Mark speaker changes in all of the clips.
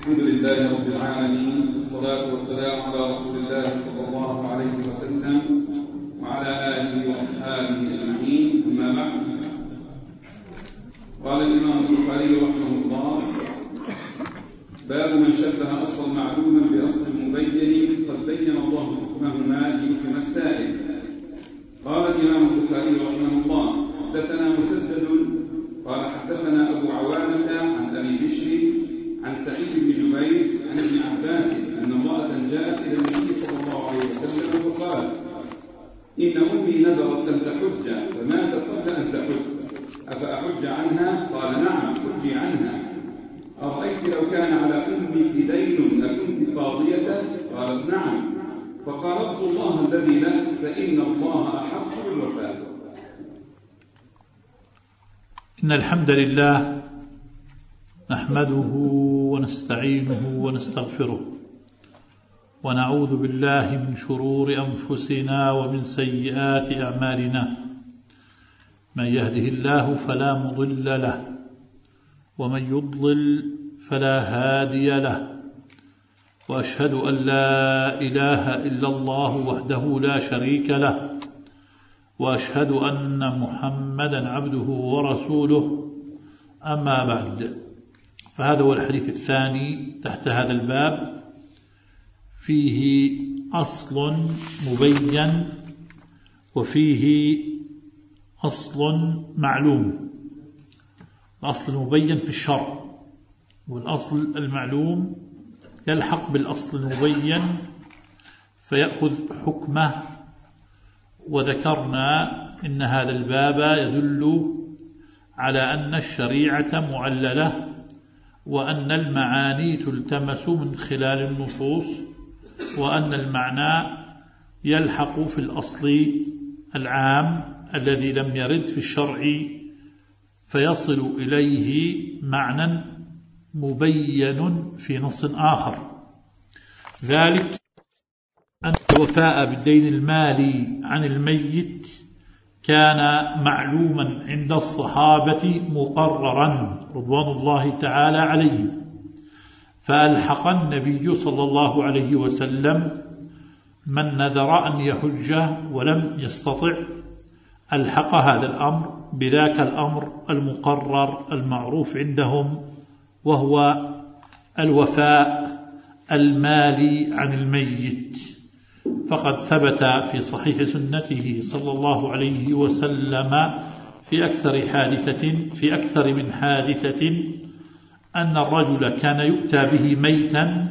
Speaker 1: الحمد لله رب العالمين، والصلاة والسلام على رسول الله صلى الله عليه وسلم وعلى آله وأصحابه أجمعين، أما بعد. قال الإمام البخاري رحمه الله: باب من شبه أصلا معلوما بأصل مبين قد بين الله حكمهما ليفهم السائل. قال الإمام البخاري رحمه الله: حدثنا مسدد قال حدثنا أبو عوانة عن أبي بشر عن سعيد بن جبير عن ابن عباس أن امرأة جاءت إلى النبي صلى الله عليه وسلم وقالت: إن أمي نذرت أن تحج فماتت قبل أن تحج، أفأحج عنها؟ قال: نعم، حجي عنها. أرأيت لو كان على أمك دين أكنت قاضيته؟ قالت: نعم. فقال: اطلب الله الذي له فإن الله أحق بالوفاء.
Speaker 2: إن الحمد لله نحمده ونستعينه ونستغفره ونعوذ بالله من شرور أنفسنا ومن سيئات أعمالنا. من يهده الله فلا مضل له ومن يضلل فلا هادي له، وأشهد أن لا إله إلا الله وحده لا شريك له، وأشهد أن محمدا عبده ورسوله. أما بعد، فهذا هو الحديث الثاني تحت هذا الباب، فيه أصل مبين وفيه أصل معلوم. الأصل المبين في الشرع، والأصل المعلوم يلحق بالأصل المبين فيأخذ حكمه. وذكرنا إن هذا الباب يدل على أن الشريعة معللة، وأن المعاني تلتمس من خلال النصوص، وأن المعنى يلحق في الأصل العام الذي لم يرد في الشرع فيصل إليه معنى مبين في نص آخر. ذلك أن الوفاء بالدين المالي عن الميت كان معلوما عند الصحابة مقررا رضوان الله تعالى عليهم، فألحق النبي صلى الله عليه وسلم من نذر أن يحج ولم يستطع، ألحق هذا الأمر بذاك الأمر المقرر المعروف عندهم، وهو الوفاء المالي عن الميت. فقد ثبت في صحيح سنته صلى الله عليه وسلم في أكثر من حادثة أن الرجل كان يؤتى به ميتا،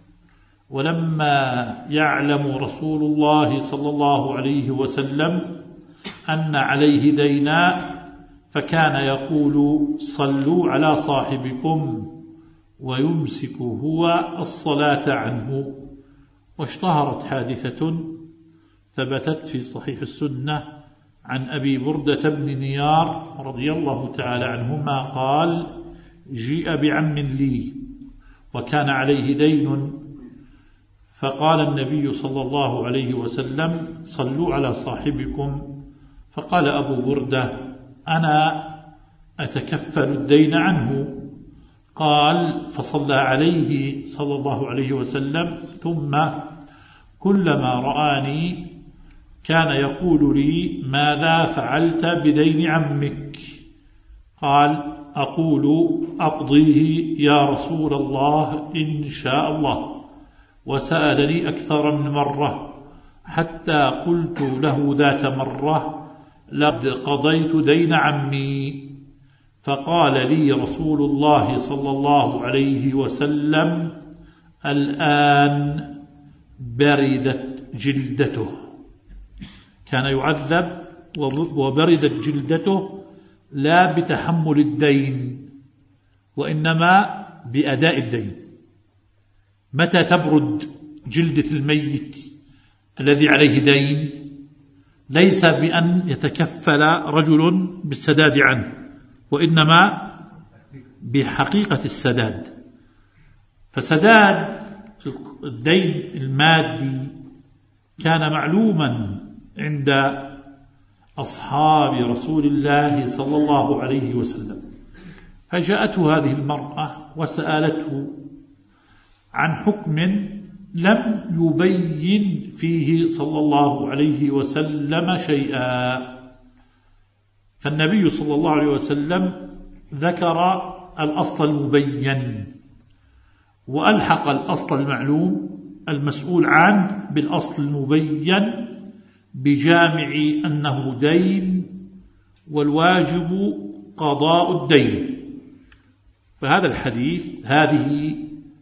Speaker 2: ولما يعلم رسول الله صلى الله عليه وسلم أن عليه دينا فكان يقول: صلوا على صاحبكم، ويمسك هو الصلاة عنه. واشتهرت حادثة ثبتت في صحيح السنة عن أبي بردة بن نيار رضي الله تعالى عنهما قال: جيء بعم لي وكان عليه دين، فقال النبي صلى الله عليه وسلم: صلوا على صاحبكم. فقال أبو بردة: أنا أتكفل الدين عنه. قال: فصلى عليه صلى الله عليه وسلم، ثم كلما رآني كان يقول لي: ماذا فعلت بدين عمك؟ قال: أقول: أقضيه يا رسول الله إن شاء الله. وسألني أكثر من مرة حتى قلت له ذات مرة: لقد قضيت دين عمي. فقال لي رسول الله صلى الله عليه وسلم: الآن بردت جلدته. كان يعذب وبردت جلدته لا بتحمل الدين، وإنما بأداء الدين. متى تبرد جلدة الميت الذي عليه دين؟ ليس بأن يتكفل رجل بالسداد عنه، وإنما بحقيقة السداد. فسداد الدين المادي كان معلوما عند أصحاب رسول الله صلى الله عليه وسلم. فجاءته هذه المرأة وسألته: عن حكم لم يبين فيه صلى الله عليه وسلم شيئا. فالنبي صلى الله عليه وسلم ذكر الأصل المبين وألحق الأصل المعلوم المسؤول عنه بالأصل المبين بجامع أنه دين والواجب قضاء الدين. فهذا الحديث هذه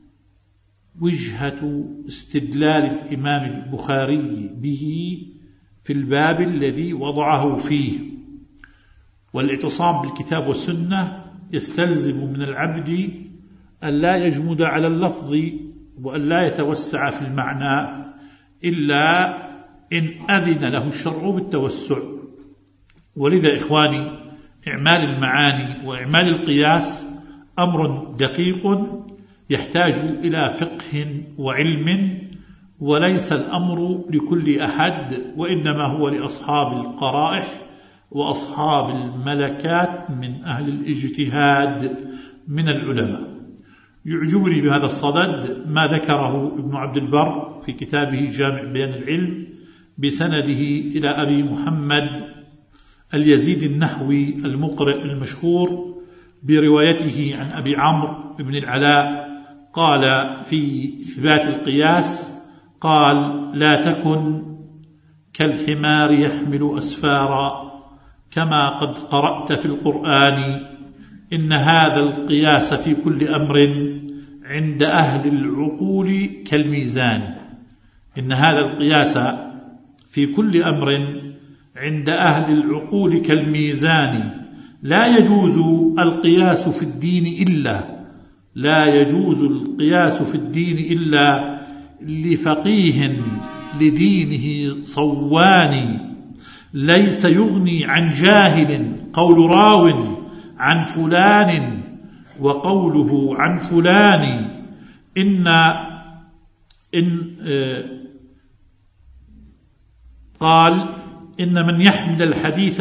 Speaker 2: وجهة استدلال الإمام البخاري به في الباب الذي وضعه فيه. والاعتصام بالكتاب والسنة يستلزم من العبد أن لا يجمد على اللفظ وأن لا يتوسع في المعنى إلا إن أذن له الشرع بالتوسع. ولذا إخواني إعمال المعاني وإعمال القياس أمر دقيق يحتاج إلى فقه وعلم، وليس الأمر لكل أحد، وإنما هو لأصحاب القرائح وأصحاب الملكات من أهل الاجتهاد من العلماء. يعجبني بهذا الصدد ما ذكره ابن عبد البر في كتابه جامع بيان العلم بسنده إلى أبي محمد اليزيد النحوي المقرئ المشهور بروايته عن أبي عمرو بن العلاء قال في إثبات القياس قال: لا تكن كالحمار يحمل أسفارا كما قد قرأت في القرآن إن هذا القياس في كل أمر عند أهل العقول كالميزان. إن هذا القياس في كل أمر عند أهل العقول كالميزان لا يجوز القياس في الدين إلا لفقيه لدينه صوان، ليس يغني عن جاهل قول راو عن فلان وقوله عن فلان. قال: إن من يحمل الحديث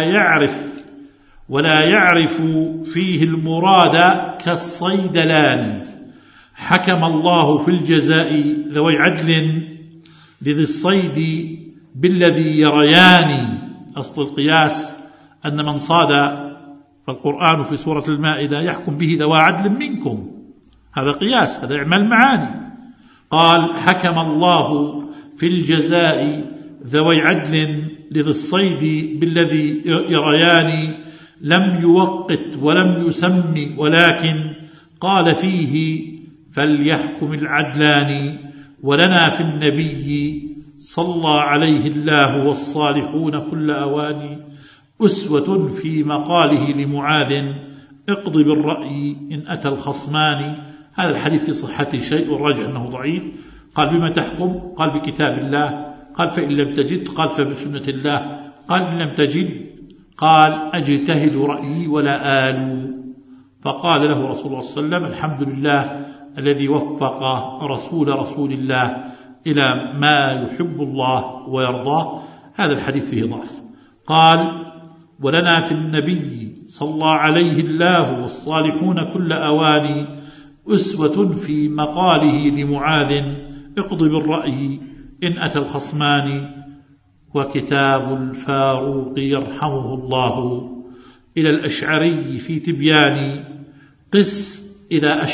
Speaker 2: ولا يعرف فيه المراد كالصيدلان. حكم الله في الجزاء ذوي عدل لذي الصيد بالذي يريان. أصل القياس أن من صاد، فالقرآن في سورة المائدة يحكم به ذوي عدل منكم، هذا قياس، هذا إعمال معاني. قال: حكم الله في الجزاء ذوي عدل لذي الصيد بالذي يريان، لم يوقت ولم يسم ولكن قال فيه فليحكم العدلان. ولنا في النبي صلى عليه الله والصالحون كل أوان أسوة في مقاله لمعاذ اقض بالرأي إن أتى الخصمان. هذا الحديث في صحته شيء الراجع أنه ضعيف. قال: بما تحكم؟ قال: بكتاب الله. قال: فإن لم تجد؟ قال: فبسنة الله. قال: إن لم تجد؟ قال: أجتهد رأيي ولا آل. فقال له رسول الله صلى الله عليه وسلم: الحمد لله الذي وفق رسول الله إلى ما يحب الله ويرضاه. هذا الحديث فيه ضعف. قال: ولنا في النبي صلى عليه الله والصالحون كل أوان أسوة في مقاله لمعاذ اقض بالرأي إن أتى الخصمان. وكتاب الفاروق يرحمه الله إلى الأشعري في تبيان قس إذا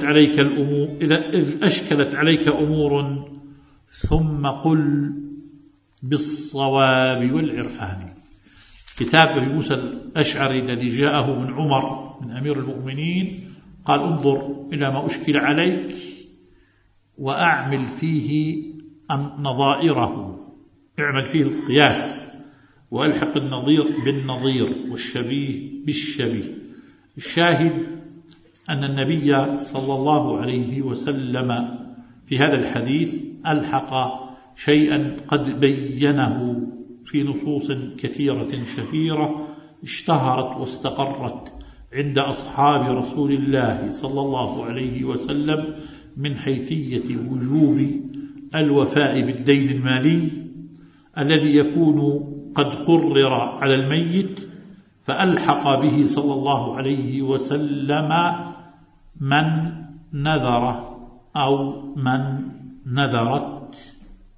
Speaker 2: أشكلت عليك أمور ثم قل بالصواب والعرفان. كتاب أبي موسى الأشعري الذي جاءه من عمر من أمير المؤمنين قال: انظر إلى ما أشكل عليك وأعمل فيه نظائره، اعمل فيه القياس وألحق النظير بالنظير والشبيه بالشبيه. الشاهد أن النبي صلى الله عليه وسلم في هذا الحديث ألحق شيئا قد بينه في نصوص كثيرة شهيرة اشتهرت واستقرت عند أصحاب رسول الله صلى الله عليه وسلم من حيثية وجوب الوفاء بالدين المالي الذي يكون قد قرر على الميت، فألحق به صلى الله عليه وسلم من نذر أو من نذرت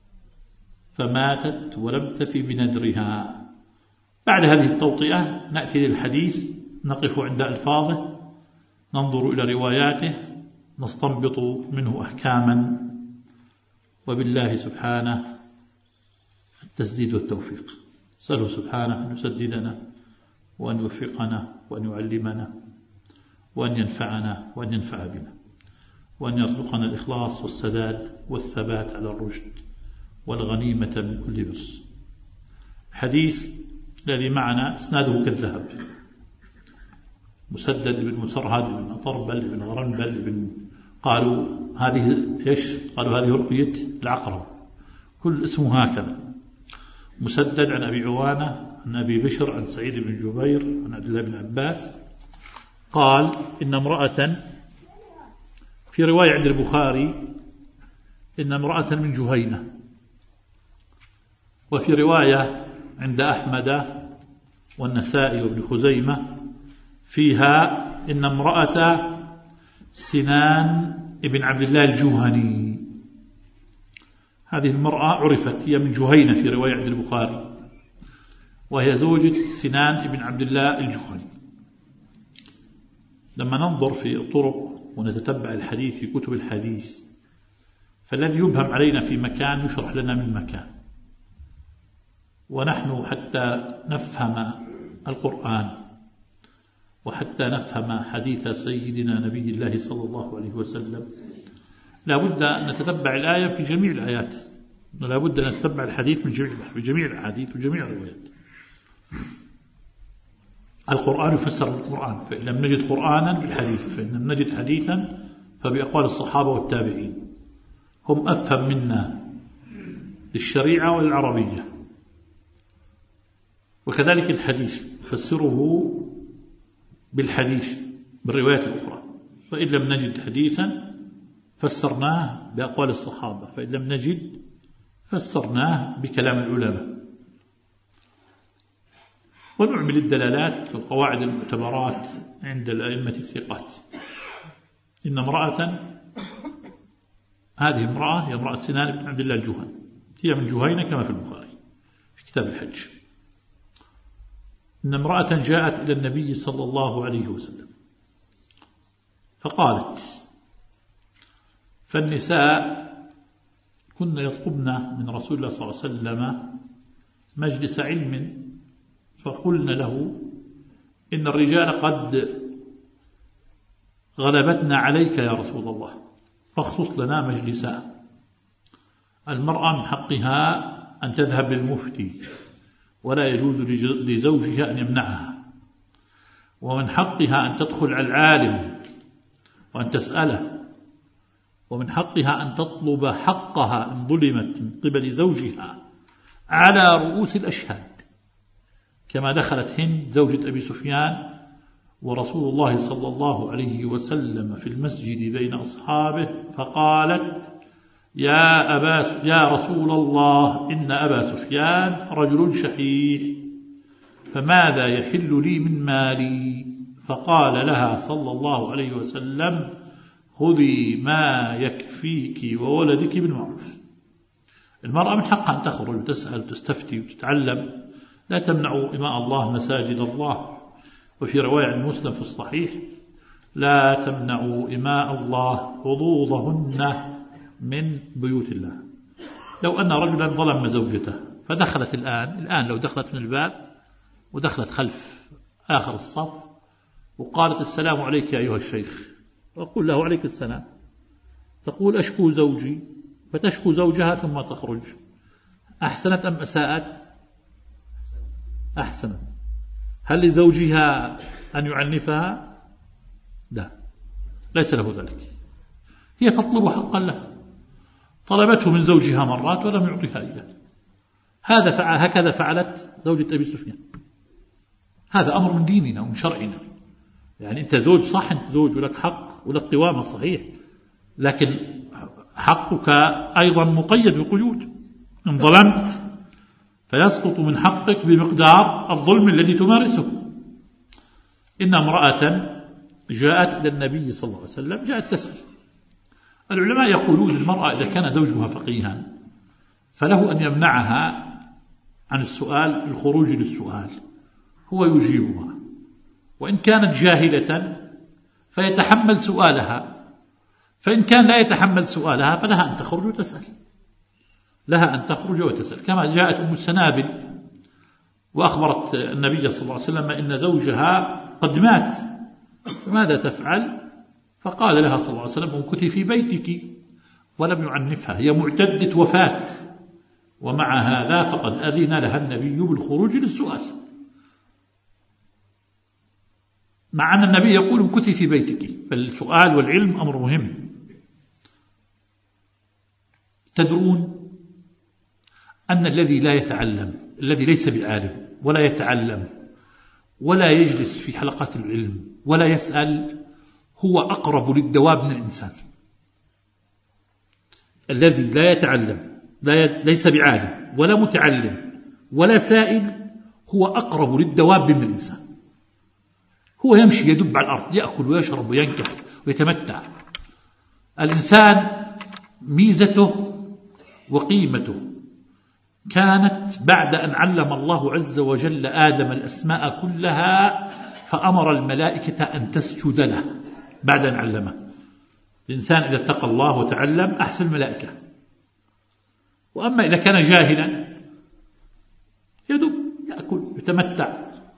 Speaker 2: فماتت ولم تفي بنذرها. بعد هذه التوطئة نأتي للحديث، نقف عند ألفاظه، ننظر إلى رواياته، نستنبط منه أحكاما، وبالله سبحانه التسديد والتوفيق. نسأله سبحانه أن يسددنا وأن يوفقنا وأن يعلمنا وأن ينفعنا وأن ينفع بنا، وأن يرزقنا الإخلاص والسداد والثبات على الرشد والغنيمة من كل بر. الحديث الذي معنا اسناده كالذهب، مسدد بن مسرهد بن طربل بن غرنبل بن، قالوا هذه إيش؟ قالوا هذه رؤية العقرب، كل اسمه هكذا. مسدد عن أبي عوانة عن أبي بشر عن سعيد بن جبير عن عبد الله بن عباس قال إن امرأة، في رواية عند البخاري إن امرأة من جهينة، وفي رواية عند أحمد والنسائي وابن خزيمة فيها إن امرأة سنان ابن عبد الله الجهني. هذه المرأة عرفت، هي من جهينة في رواية عند البخاري، وهي زوجة سنان ابن عبد الله الجهني. لما ننظر في الطرق ونتتبع الحديث في كتب الحديث، فالذي يبهم علينا في مكان يشرح لنا من مكان، ونحن حتى نفهم القرآن وحتى نفهم حديث سيدنا نبي الله صلى الله عليه وسلم لا بد أن نتتبع الآية في جميع الآيات، ولا بد أن نتتبع الحديث من جميع الحديث وجميع الروايات. القرآن يفسر بالقرآن، فإن لم نجد قرآنا بالحديث، فإن لم نجد حديثا فبأقوال الصحابة والتابعين، هم أفهم منا للشريعة والعربية. وكذلك الحديث نفسره بالحديث بالروايات الأخرى، فإن لم نجد حديثا فسرناه بأقوال الصحابة، فإن لم نجد فسرناه بكلام العلماء. ونعمل الدلالات والقواعد المعتبرات عند الأئمة الثقات. إن امرأة، هذه امرأة هي امرأة سنان بن عبد الله الجهني، هي من جهينة كما في البخاري في كتاب الحج. إن امرأة جاءت إلى النبي صلى الله عليه وسلم فقالت، فالنساء كن يطلبن من رسول الله صلى الله عليه وسلم مجلس علم، فقلن له إن الرجال قد غلبتنا عليك يا رسول الله، فاخصص لنا مجلسا. المرأة من حقها أن تذهب للمفتي، ولا يجوز لزوجها أن يمنعها، ومن حقها أن تدخل على العالم وأن تسأله، ومن حقها أن تطلب حقها إن ظلمت من قبل زوجها على رؤوس الأشهاد، كما دخلت هند زوجة أبي سفيان ورسول الله صلى الله عليه وسلم في المسجد بين أصحابه فقالت يا رسول الله إن أبا سفيان رجل شحيح، فماذا يحل لي من مالي؟ فقال لها صلى الله عليه وسلم خذي ما يكفيك وولدك بالمعروف. المرأة من حقها أن تخرج وتسأل وتستفتي وتتعلم، لا تمنعوا إماء الله مساجد الله. وفي رواية عن مسلم في الصحيح لا تمنعوا إماء الله حظوظهن من بيوت الله. لو أن رجلا ظلم زوجته فدخلت الآن لو دخلت من الباب ودخلت خلف آخر الصف وقالت السلام عليك يا أيها الشيخ، وأقول له عليك السلام، تقول أشكو زوجي، فتشكو زوجها ثم تخرج، أحسنت أم أساءت؟ أحسنت. هل لزوجها أن يعنفها؟ لا، ليس له ذلك. هي تطلب حقا له، طلبته من زوجها مرات ولم يعطيها إياه. هكذا فعلت زوجة أبي سفيان. هذا أمر من ديننا ومن شرعنا. يعني أنت زوج صح، أنت زوج ولك حق ولك قوامة صحيح، لكن حقك أيضا مقيد بقيود. إن ظلمت فيسقط من حقك بمقدار الظلم الذي تمارسه. إن امرأة جاءت إلى النبي صلى الله عليه وسلم، جاءت تسأل. العلماء يقولون المرأة إذا كان زوجها فقيها فله أن يمنعها عن السؤال الخروج للسؤال، هو يجيبها، وإن كانت جاهلة فيتحمل سؤالها، فإن كان لا يتحمل سؤالها فلها أن تخرج وتسأل، لها أن تخرج وتسأل. كما جاءت أم السنابل وأخبرت النبي صلى الله عليه وسلم إن زوجها قد مات فماذا تفعل؟ فقال لها صلى الله عليه وسلم امكثي في بيتك، ولم يعنفها، هي معتدة وفاة، ومع هذا فقد أذن لها النبي بالخروج للسؤال، مع أن النبي يقول امكثي في بيتك. فالسؤال والعلم أمر مهم. تدرون أن الذي لا يتعلم، الذي ليس بعالم ولا يتعلم ولا يجلس في حلقات العلم ولا يسأل، هو أقرب للدواب من الإنسان. الذي لا يتعلم ليس بعالم ولا متعلم ولا سائل هو أقرب للدواب من الإنسان. هو يمشي يدب على الأرض، يأكل ويشرب وينكح ويتمتع. الإنسان ميزته وقيمته كانت بعد أن علم الله عز وجل آدم الأسماء كلها فأمر الملائكة أن تسجد له بعد أن علمه. الإنسان إذا اتقى الله وتعلم أحسن الملائكة. وأما إذا كان جاهلا يدب يأكل يتمتع.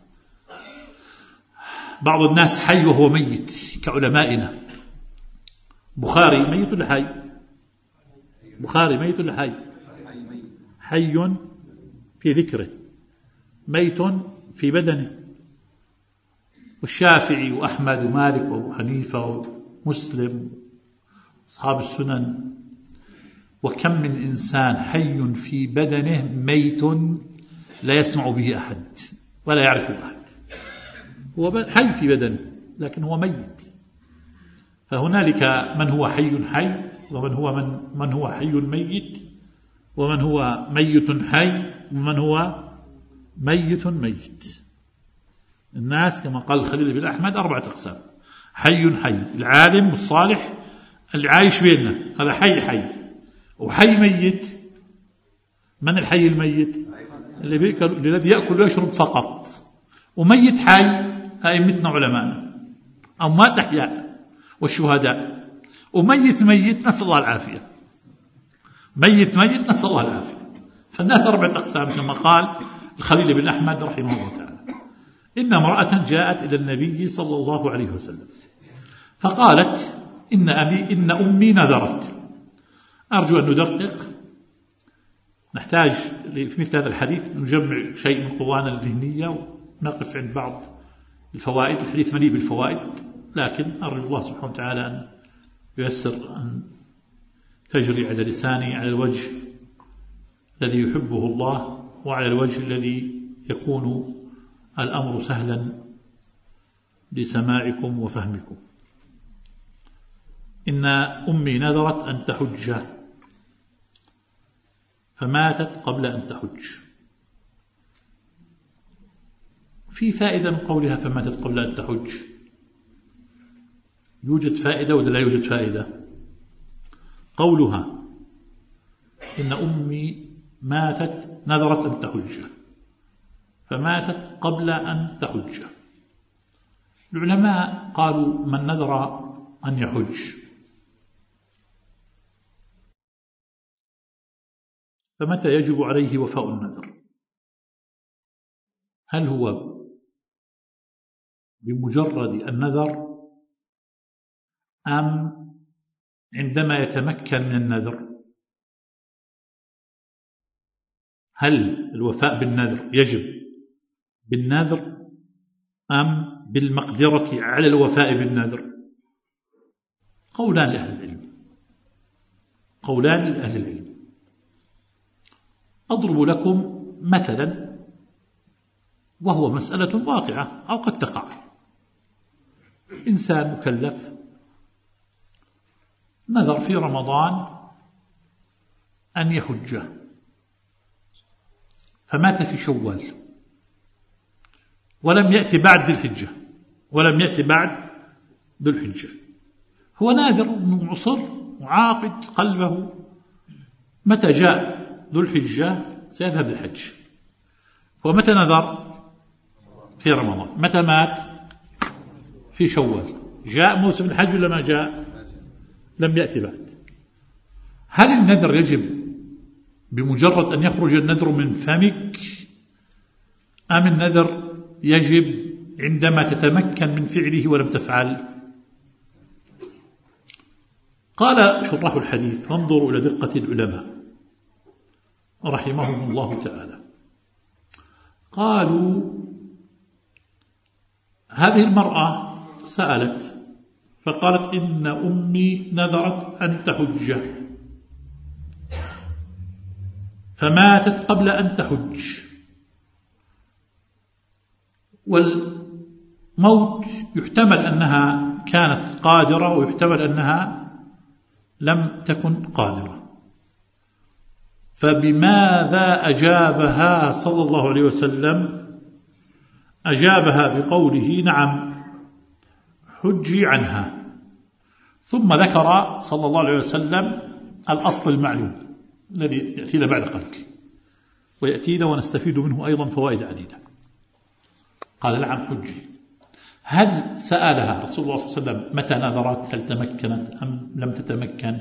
Speaker 2: بعض الناس حي وهو ميت كعلمائنا. بخاري ميت ولا حي؟ بخاري ميت ولا حي؟ حي في ذكره ميت في بدنه. والشافعي وأحمد ومالك وأبو حنيفة ومسلم أصحاب السنن. وكم من إنسان حي في بدنه ميت لا يسمع به أحد ولا يعرفه أحد. هو حي في بدنه لكن هو ميت. فهنالك من هو حي حي، ومن هو حي ميت، ومن هو ميت حي، ومن هو ميت ميت. الناس كما قال الخليل بن أحمد 4 أقسام: حي حي، العالم والصالح اللي عايش بيننا هذا حي حي، وحي ميت. من الحي الميت؟ الذي يأكل ويشرب فقط. وميت حي أئمتنا علماءنا أموات أحياء والشهداء. وميت ميت نسأل الله العافية. ميت ميت نسأل الله العافية. فالناس 4 أقسام كما قال الخليل بن أحمد رحمه الله تعالى. إن امرأة جاءت إلى النبي صلى الله عليه وسلم فقالت إن أمي نذرت. أرجو أن ندقق، نحتاج في مثل هذا الحديث نجمع شيء من قوانا الذهنية ونقف عند بعض الفوائد. الحديث مليء بالفوائد، لكن أرجو الله سبحانه وتعالى أن ييسر أن تجري على لساني على الوجه الذي يحبه الله، وعلى الوجه الذي يكون الأمر سهلا لسماعكم وفهمكم. إن أمي نذرت أن تحج فماتت قبل أن تحج. في فائدة من قولها فماتت قبل أن تحج؟ يوجد فائدة ولا لا يوجد فائدة؟ قولها إن أمي ماتت نذرت أن تحج فماتت قبل أن تحج. العلماء قالوا من نذر أن يحج فمتى يجب عليه وفاء النذر؟ هل هو بمجرد النذر أم عندما يتمكن من النذر؟ هل الوفاء بالنذر يجب بالنذر أم بالمقدرة على الوفاء بالنذر؟ قولان لأهل العلم. قولان لأهل العلم. أضرب لكم مثلا وهو مسألة واقعة أو قد تقع. إنسان مكلف نذر في رمضان أن يحج فمات في شوال ولم يأتي بعد ذي الحجة ولم يأتي بعد ذي الحجة. هو ناذر مصر وعاقد قلبه متى جاء ذو الحجة سيذهب للحج، ومتى نذر في رمضان، متى مات في شوال. جاء موسم الحج ولا ما جاء؟ لم يأتي بعد. هل النذر يجب بمجرد أن يخرج النذر من فمك، أم النذر يجب عندما تتمكن من فعله ولم تفعل؟ قال شراح الحديث: انظروا إلى دقة العلماء رحمهم الله تعالى. قالوا: هذه المرأة سألت فقالت: إن أمي نذرت أن تحج فماتت قبل أن تحج، والموت يحتمل أنها كانت قادرة ويحتمل أنها لم تكن قادرة، فبماذا أجابها صلى الله عليه وسلم؟ أجابها بقوله: نعم حجي عنها. ثم ذكر صلى الله عليه وسلم الأصل المعلوم الذي يأتينا بعد قليل ويأتينا ونستفيد منه أيضا فوائد عديدة. قال: نعم حجي. هل سألها رسول الله صلى الله عليه وسلم متى نذرت؟ هل تمكنت أم لم تتمكن؟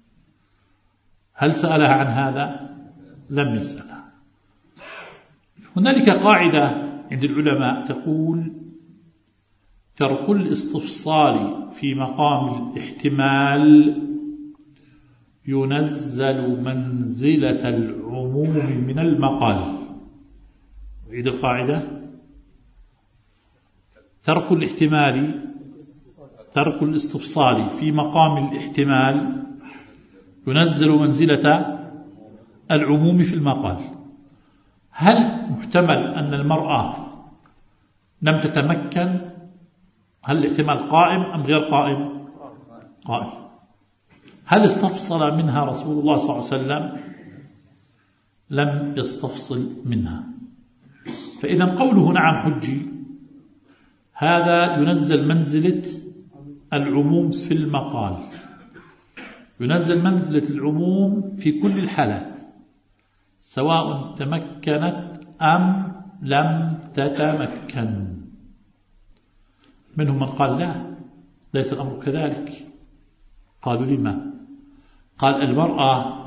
Speaker 2: هل سألها عن هذا؟ لم يسألها. هنالك قاعدة عند العلماء تقول: ترك الاستفصال في مقام الاحتمال ينزل منزلة العموم من المقال. أعيد القاعدة: ترك الاستفصال في مقام الاحتمال ينزل منزلة العموم في المقال. هل محتمل أن المرأة لم تتمكن؟ هل الاحتمال قائم أم غير قائم؟ قائم. هل استفصل منها رسول الله صلى الله عليه وسلم؟ لم يستفصل منها. فإذا قوله نعم حجي هذا ينزل منزلة العموم في المقال، ينزل منزلة العموم في كل الحالات سواء تمكنت أم لم تتمكن. منهم من قال: لا، ليس الأمر كذلك. قالوا: لما؟ قال: المرأة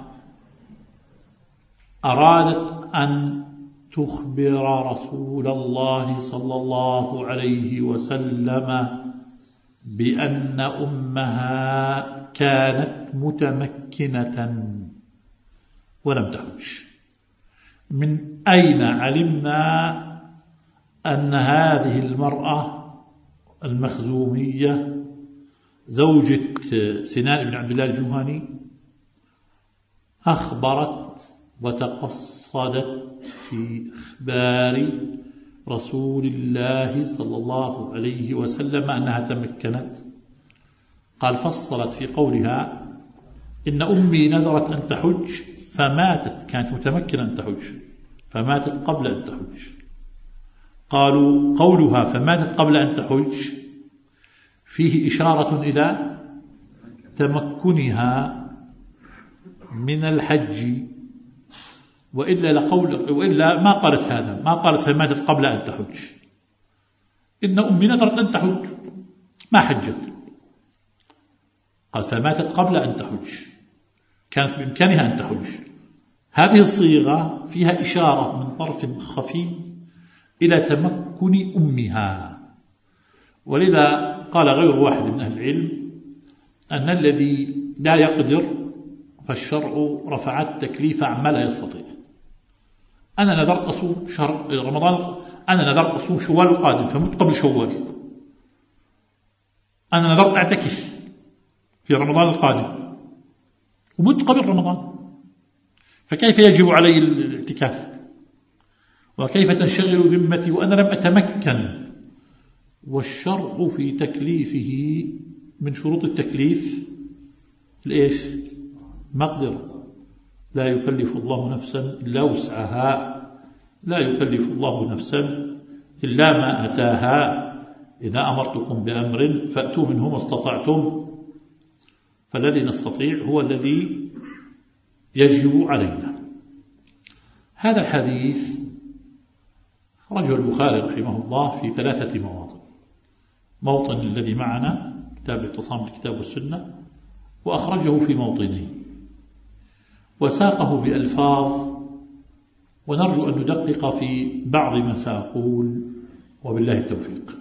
Speaker 2: أرادت أن تخبر رسول الله صلى الله عليه وسلم بأن أمها كانت متمكنة ولم تحج. من أين علمنا أن هذه المرأة المخزومية زوجة سنان بن عبد الله الجهني أخبرت وتقصدت في إخبار رسول الله صلى الله عليه وسلم أنها تمكنت؟ قال: فصلت في قولها: إن أمي نذرت أن تحج فماتت، كانت متمكنة أن تحج فماتت قبل أن تحج. قالوا: قولها فماتت قبل أن تحج فيه إشارة إلى تمكنها من الحج، وإلا ما قالت هذا، ما قالت فماتت قبل أن تحج. إن أمي نذرت أن تحج ما حجت، قال فماتت قبل أن تحج، كانت بإمكانها أن تحج. هذه الصيغة فيها إشارة من طرف خفي إلى تمكن أمها. ولذا قال غير واحد من أهل العلم أن الذي لا يقدر فالشرع رفع التكليف عما لا يستطيع. أنا نذرت أصوم شهر رمضان، أنا نذرت أصوم شوال القادم فمت قبل شوال، أنا نذرت أعتكف في رمضان القادم ومت قبل رمضان، فكيف يجب علي الاعتكاف؟ وكيف تنشغل ذمتي وأنا لم أتمكن؟ والشرع في تكليفه من شروط التكليف الإيش؟ مقدرة. لا يكلف الله نفسا إلا وسعها، لا يكلف الله نفسا إلا ما أتاها. إذا أمرتكم بأمر فأتوا منه ما استطعتم. فالذي نستطيع هو الذي يجب علينا. هذا الحديث خرجه البخاري رحمه الله في 3 مواطن. موطن الذي معنا كتاب الاعتصام بالكتاب والسنة، وأخرجه في موطنين، وساقه بألفاظ، ونرجو أن ندقق في بعض ما سأقول وبالله التوفيق.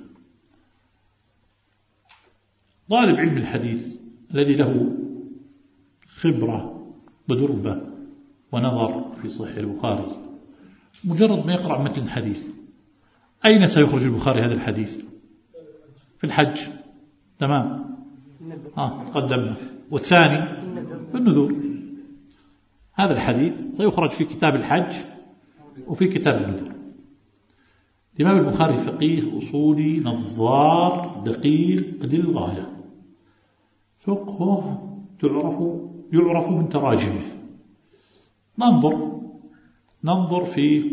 Speaker 2: طالب علم الحديث الذي له خبرة ودربة ونظر في صحيح البخاري، مجرد ما يقرأ متن الحديث، أين سيخرج البخاري هذا الحديث؟ في الحج، تمام، تقدمنا. والثاني في النذور. هذا الحديث سيخرج في كتاب الحج وفي كتاب النذور. الإمام البخاري فقيه أصولي نظار دقيق للغاية، فقهه يعرف من تراجمه. ننظر في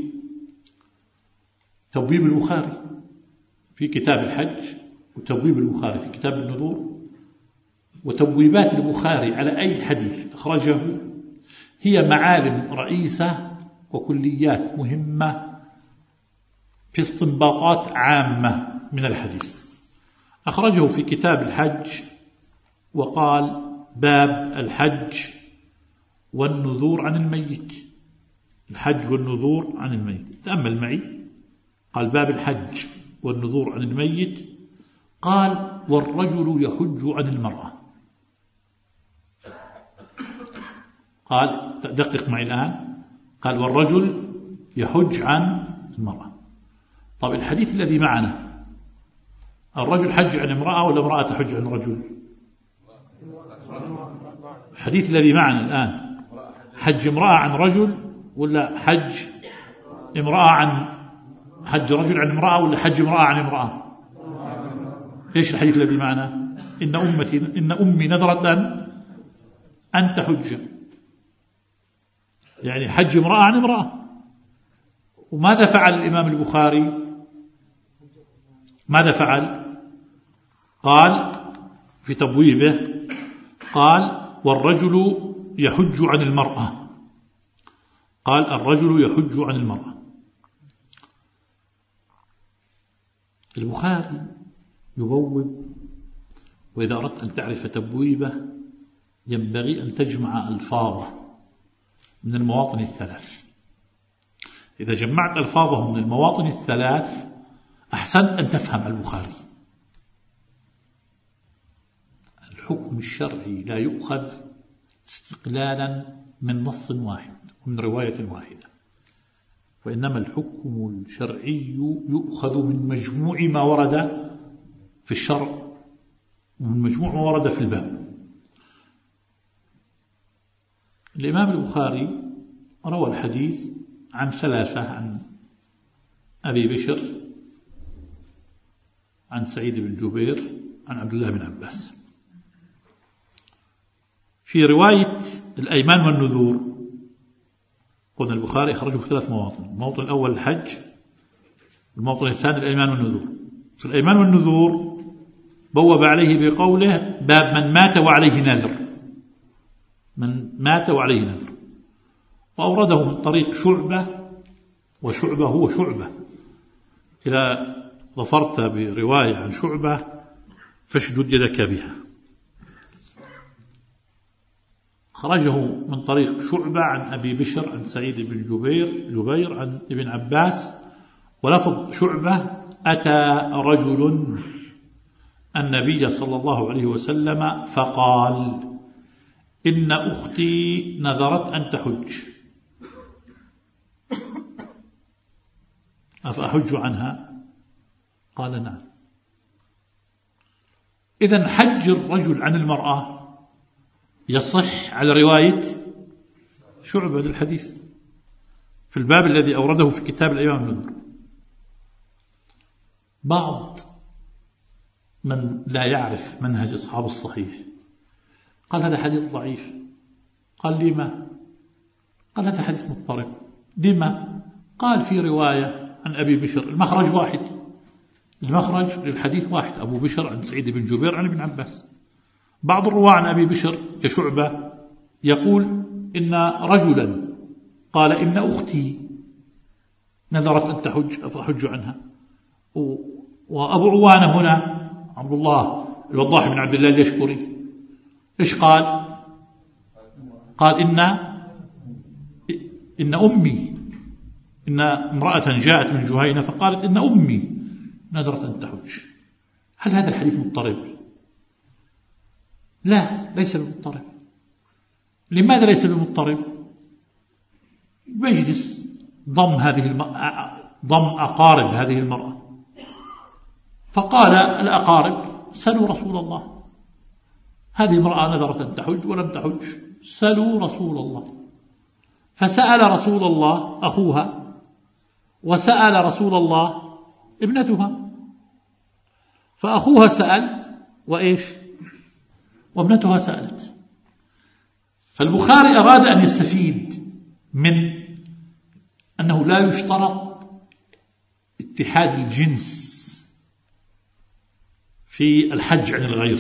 Speaker 2: تبويب البخاري في كتاب الحج، وتبويب البخاري في كتاب النذور، وتبويبات البخاري على أي حديث أخرجه هي معالم رئيسة وكليات مهمة في استنباطات عامة من الحديث. أخرجه في كتاب الحج وقال: باب الحج والنذور عن الميت. الحج والنذور عن الميت. تأمل معي، قال: باب الحج والنذور عن الميت. قال: والرجل يحج عن المرأة. قال، دقق معي الآن، قال: والرجل يحج عن المرأة. طب الحديث الذي معنا، الرجل حج عن امرأة ولا امرأة تحج عن رجل؟ الحديث الذي معنا الآن حج امرأة عن رجل ولا حج امرأة عن حج رجل عن امرأة ولا حج امرأة عن امرأة؟ ليش الحديث الذي معنا؟ إن أمي نذرت أن تحج، يعني حج امرأة عن امرأة. وماذا فعل الإمام البخاري؟ ماذا فعل؟ قال في تبويبه، قال: والرجل يحج عن المرأة. قال: الرجل يحج عن المرأة. البخاري يبوب، وإذا أردت أن تعرف تبويبه ينبغي أن تجمع ألفاظه من المواطن الثلاث. إذا جمعت ألفاظه من المواطن الثلاث أحسنت أن تفهم البخاري. الحكم الشرعي لا يؤخذ استقلالا من نص واحد ومن رواية واحدة، وإنما الحكم الشرعي يؤخذ من مجموع ما ورد في الشرع ومن مجموع ما ورد في الباب. الإمام البخاري روى الحديث عن 3: عن أبي بشر، عن سعيد بن جبير، عن عبد الله بن عباس. في رواية الأيمان والنذور قلنا البخاري أخرجه في 3 مواطن. الموطن الأول الحج، الموطن الثاني الأيمان والنذور. في الأيمان والنذور بوب عليه بقوله: باب من مات وعليه نذر. من مات وعليه نذر. وأورده من طريق شعبة، وشعبة هو شعبة. إذا ظفرت برواية عن شعبة فاشدد يدك بها. خرجه من طريق شعبة عن أبي بشر عن سعيد بن جبير عن ابن عباس، ولفظ شعبة: أتى رجل النبي صلى الله عليه وسلم فقال: إن أختي نذرت أن تحج، أفأحج عنها؟ قال: نعم. إذن حج الرجل عن المرأة يصح على رواية شعبة للحديث في الباب الذي أورده في كتاب الأيمان والنذور. بعض من لا يعرف منهج أصحاب الصحيح قال: هذا حديث ضعيف. قال: لما؟ قال: هذا حديث مضطرب. لما؟ قال: في رواية عن أبي بشر، المخرج واحد، المخرج للحديث واحد، أبو بشر عن سعيد بن جبير عن ابن عباس، بعض الرواة عن أبي بشر كشعبة يقول إن رجلا قال إن أختي نذرت أن تحج أفأحج عنها. وأبو عوانة هنا عبد الله الوضاح بن عبد الله اليشكري إيش قال؟ قال إن أمي، إن امرأة جاءت من جهينة فقالت إن أمي نذرت أن تحج. هل هذا الحديث مضطرب؟ لا، ليس بمضطرب. لماذا ليس بمضطرب؟ مجلس ضم أقارب هذه المرأة، فقال الأقارب سلوا رسول الله، هذه امرأة نذرت أن تحج ولم تحج، سلوا رسول الله. فسأل رسول الله أخوها، وسأل رسول الله ابنتها، فأخوها سأل وإيش؟ وابنتها سألت. فالبخاري أراد أن يستفيد من أنه لا يشترط اتحاد الجنس في الحج عن الغير،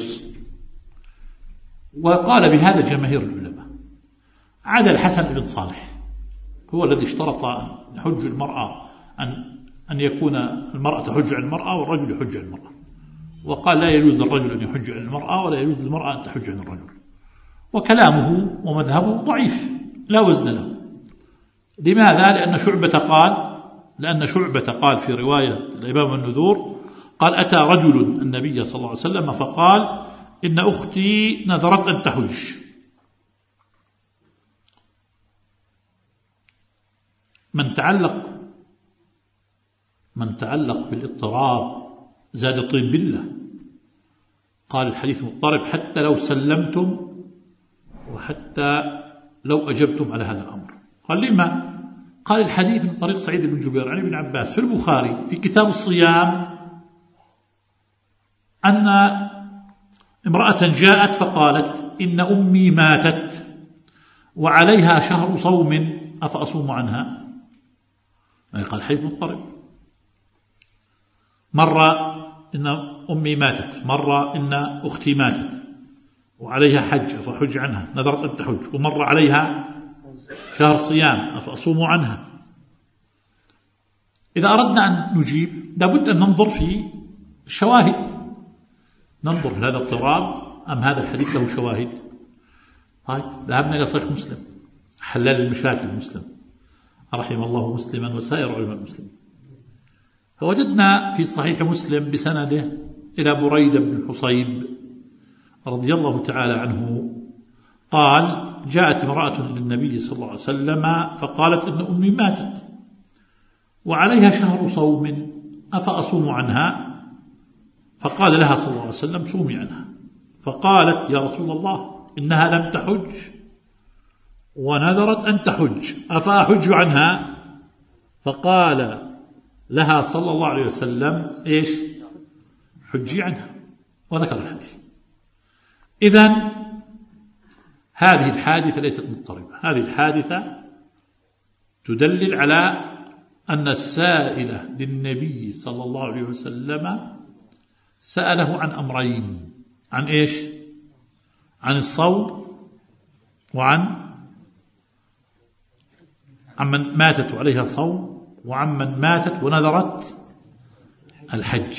Speaker 2: وقال بهذا جماهير العلماء عدا الحسن بن صالح، هو الذي اشترط أن يحج المرأة أن يكون المرأة تحج عن المرأة والرجل يحج عن المرأة، وقال لا يجوز للرجل أن يحج عن المرأة ولا يجوز للمرأة أن تحج عن الرجل، وكلامه ومذهبه ضعيف لا وزن له. لماذا؟ لأن شعبة قال في رواية الإمام النذور قال أتى رجل النبي صلى الله عليه وسلم فقال إن أختي نذرت أن تحج. من تعلق بالاضطراب زاد طين بالله، قال الحديث مضطرب حتى لو سلمتم وحتى لو أجبتم على هذا الأمر. قال لما؟ قال الحديث من طريق سعيد بن جبير عن ابن عباس في البخاري في كتاب الصيام أن امرأة جاءت فقالت إن أمي ماتت وعليها شهر صوم أفأصوم عنها. قال الحديث مضطرب، مرة إن أمي ماتت، مرة إن أختي ماتت وعليها حج أفأحج عنها نذرت أن تحج، ومر عليها شهر صيام أفأصوم عنها. إذا أردنا أن نجيب لابد أن ننظر في الشواهد، ننظر هل هذا اضطراب أم هذا الحديث له شواهد. طيب ذهبنا إلى صحيح مسلم حلال المشاكل المسلم رحم الله مسلما وسائر علماء المسلمين، فوجدنا في صحيح مسلم بسنده إلى بريدة بن الحصيب رضي الله تعالى عنه قال جاءت امرأة للنبي صلى الله عليه وسلم فقالت إن أمي ماتت وعليها شهر صوم أفأصوم عنها؟ فقال لها صلى الله عليه وسلم صومي عنها. فقالت يا رسول الله إنها لم تحج ونذرت أن تحج أفأحج عنها؟ فقال لها صلى الله عليه وسلم إيش؟ حجي عنها، وذكر الحديث. إذن هذه الحادثة ليست مضطربة، هذه الحادثة تدلل على أن السائلة للنبي صلى الله عليه وسلم سأله عن أمرين، عن إيش؟ عن الصوم وعن من ماتت عليها صوم وعمن ماتت ونذرت الحج،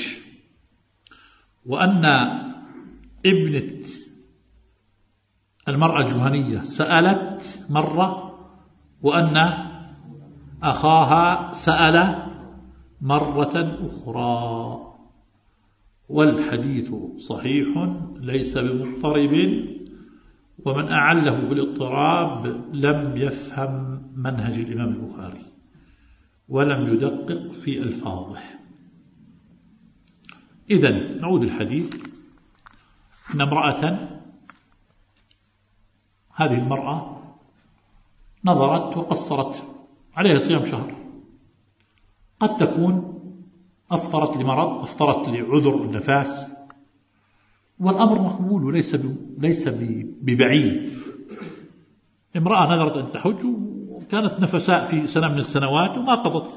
Speaker 2: وأن ابنة المرأة الجهنية سألت مرة وأن أخاها سأل مرة أخرى، والحديث صحيح ليس بمضطرب، ومن أعله بالاضطراب لم يفهم منهج الإمام البخاري ولم يدقق في ألفاظه. إذن نعود الحديث. إن امرأة، هذه المرأة نظرت وقصرت عليها صيام شهر، قد تكون أفطرت لمرض، أفطرت لعذر النفاس، والأمر مقبول وليس ببعيد. امرأة نذرت أن تحج وكانت نفساء في سنة من السنوات وما قضت،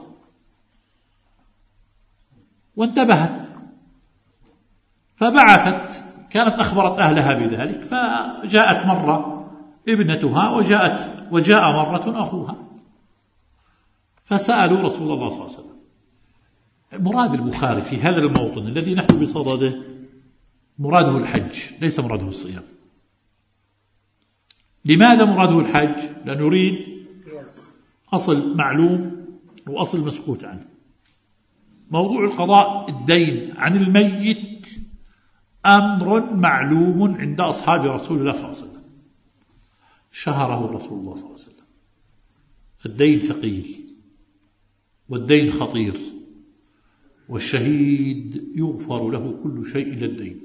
Speaker 2: وانتبهت فبعثت كانت أخبرت أهلها بذلك، فجاءت مرة ابنتها وجاء مرة أخوها، فسألوا رسول الله صلى الله عليه وسلم. مراد البخاري في هذا الموطن الذي نحن بصدده مراده الحج، ليس مراده الصيام. لماذا مراده الحج؟ لأنه يريد أصل معلوم وأصل مسكوت عنه. موضوع القضاء الدين عن الميت أمر معلوم عند أصحاب رسول الله صلى الله عليه وسلم، شهره رسول الله صلى الله عليه وسلم. الدين ثقيل، والدين خطير، والشهيد يغفر له كل شيء إلا الدين.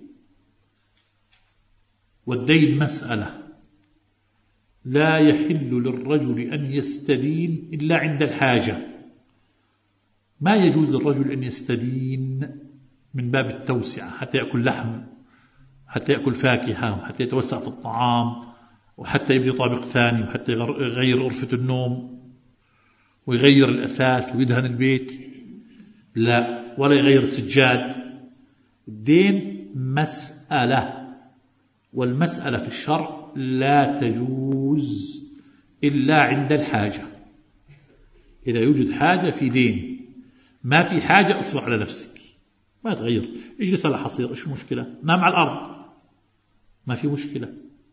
Speaker 2: والدين مسألة لا يحل للرجل أن يستدين إلا عند الحاجة. ما يجوز للرجل أن يستدين من باب التوسعة، حتى يأكل لحم، حتى يأكل فاكهة، وحتى يتوسع في الطعام، وحتى يبني طابق ثاني، وحتى يغير غرفة النوم، ويغير الأثاث، ويدهن البيت. لا، ولا يغير السجاد. الدين مسألة، والمسألة في الشرع لا تجوز إلا عند الحاجة. إذا يوجد حاجة في دين، ما في حاجة اصبر على نفسك، ما تغير، اجلس على حصير، ايش المشكلة؟ نام على الأرض، ما في مشكلة.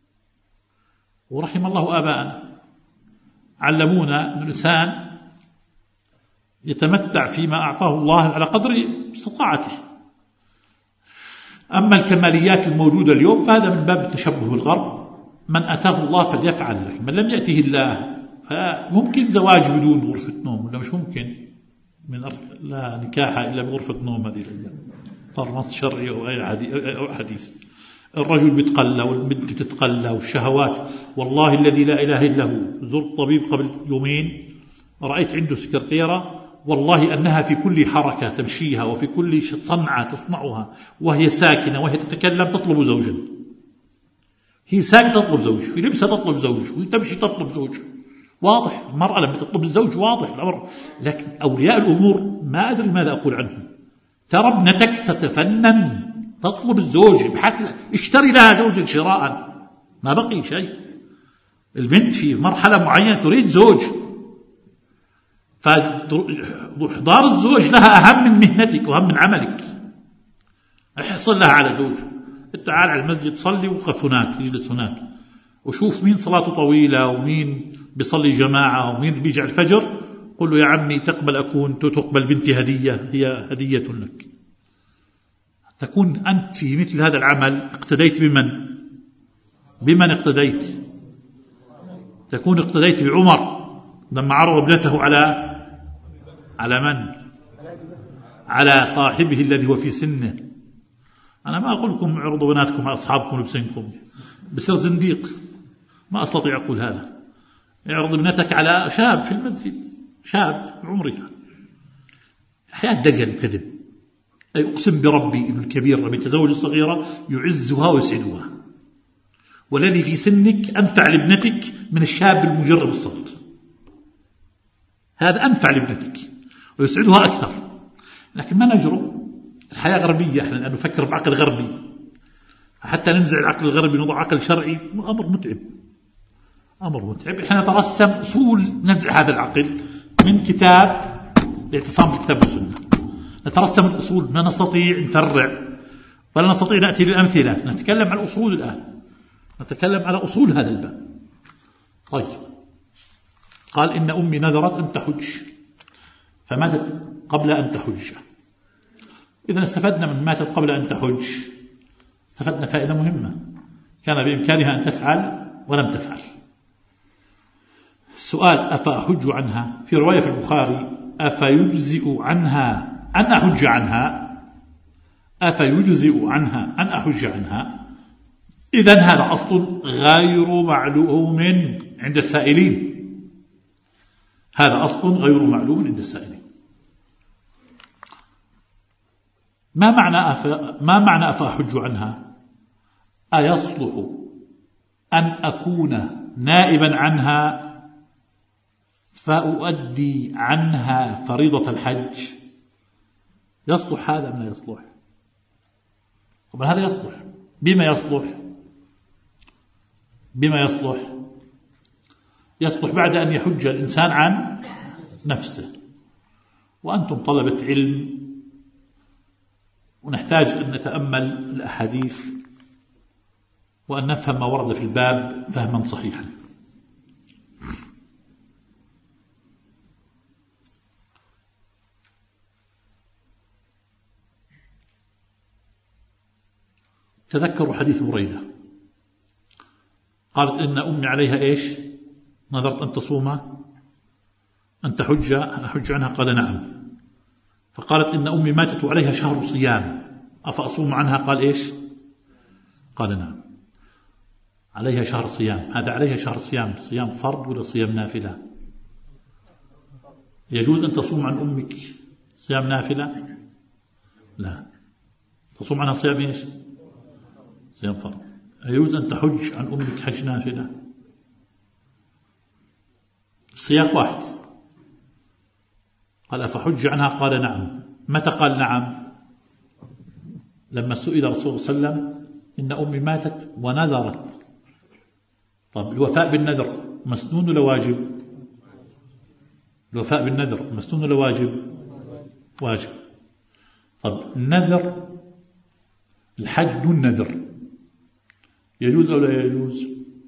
Speaker 2: ورحم الله آباءنا علمونا أن الإنسان يتمتع فيما أعطاه الله على قدر استطاعته. أما الكماليات الموجودة اليوم فهذا من باب التشبه بالغرب. من أتاه الله فليفعل، من لم يأته الله فممكن زواج بدون غرفة نوم، ولا مش ممكن؟ لا نكاح إلا بغرفة نوم. هذه الأيام صار نص شرعي أو أي حديث. الرجل بيتقلى والبنت بتتقلى والشهوات. والله الذي لا إله إلا هو، زرت طبيب قبل يومين، رأيت عنده سكرتيرة، والله أنها في كل حركة تمشيها وفي كل صنعة تصنعها وهي ساكنة وهي تتكلم تطلب زوجا. هي ساكنة تطلب زوج، في لبسها تطلب زوج، وتمشي تطلب زوج. واضح المرأة لما تطلب الزوج واضح الأمر. لكن أولياء الأمور ما أدري ماذا أقول عنهم. ترى ابنتك تتفنن تطلب الزوج، ابحث اشتري لها زوجا شراء، ما بقي شيء. البنت في مرحلة معينة تريد زوج، فإحضار الزوج لها أهم من مهنتك وأهم من عملك. احصل لها على زوج، تعال على المسجد صلي وقف هناك، يجلس هناك وشوف مين صلاته طويلة ومين بيصلي جماعة ومين بيجي على الفجر. قل له يا عمي تقبل بنتي هدية، هي هدية لك. تكون أنت في مثل هذا العمل اقتديت بمن اقتديت؟ تكون اقتديت بعمر لما عرض ابنته على من؟ على صاحبه الذي هو في سنه. أنا ما أقول لكم عرضوا بناتكم على أصحابكم بسنكم، بصير زنديق، ما أستطيع أقول هذا. يعرض ابنتك على شاب في المسجد، شاب عمرها. الحياة دجل وكذب. أي أقسم بربي إن الكبير لما يتزوج الصغيرة يعزها ويسعدها، والذي في سنك أنفع لابنتك من الشاب المجرب الصغير. هذا أنفع لابنتك ويسعدها أكثر. لكن ما نجرؤ، الحياة غربية، احنا نفكر بعقل غربي، حتى ننزع العقل الغربي نضع عقل شرعي. أمر متعب. احنا نترسم أصول نزع هذا العقل من كتاب الاعتصام بالكتاب والسنة. نترسم الأصول، لا نستطيع نفرع ولا نستطيع نأتي بالأمثلة. نتكلم عن الأصول الآن، نتكلم على أصول هذا الباب. طيب، قال إن أمي نذرت أن تحج فماتت قبل أن تحج. إذا استفدنا من ماتت قبل أن تحج، استفدنا فائدة مهمة. كان بإمكانها أن تفعل ولم تفعل. السؤال: أفأحج عنها؟ في رواية في البخاري: أفيجزئ عنها أن أحج عنها؟ أفيجزئ عنها أن أحج عنها؟ إذن هذا أصل غير معلوم عند السائلين. هذا أصل غير معلوم عند السائلين. ما معنى أفأحج عنها؟ أيصلح أن أكون نائبا عنها فأؤدي عنها فريضة الحج؟ يصلح هذا؟ من لا يصلح؟ طبعا هذا يصلح. بما يصلح يصلح بعد أن يحج الإنسان عن نفسه. وأنتم طلبة علم ونحتاج أن نتأمل الأحاديث وأن نفهم ما ورد في الباب فهما صحيحا. تذكروا حديث بريدة قالت إن أمي عليها إيش؟ نذرت أن تصوم أن أحج عنها؟ قال نعم. فقالت إن أمي ماتت وعليها شهر صيام أفأصوم عنها؟ قال إيش؟ قال نعم عليها شهر صيام. هذا عليها شهر صيام فرض ولا صيام نافلة؟ يجوز أن تصوم عن أمك صيام نافلة؟ لا، تصوم عنها صيام إيش؟ صيام فرض. يجوز أن تحج عن أمك حج نافلة؟ السياق واحد. قال أفحج عنها؟ قال نعم. متى قال نعم؟ لما سئل رسول صلى الله عليه وسلم إن أمي ماتت ونذرت. طب الوفاء بالنذر مسنون ولا واجب؟ الوفاء بالنذر مسنون ولا واجب؟ واجب. طب النذر الحج دون نذر يجوز أو لا يجوز؟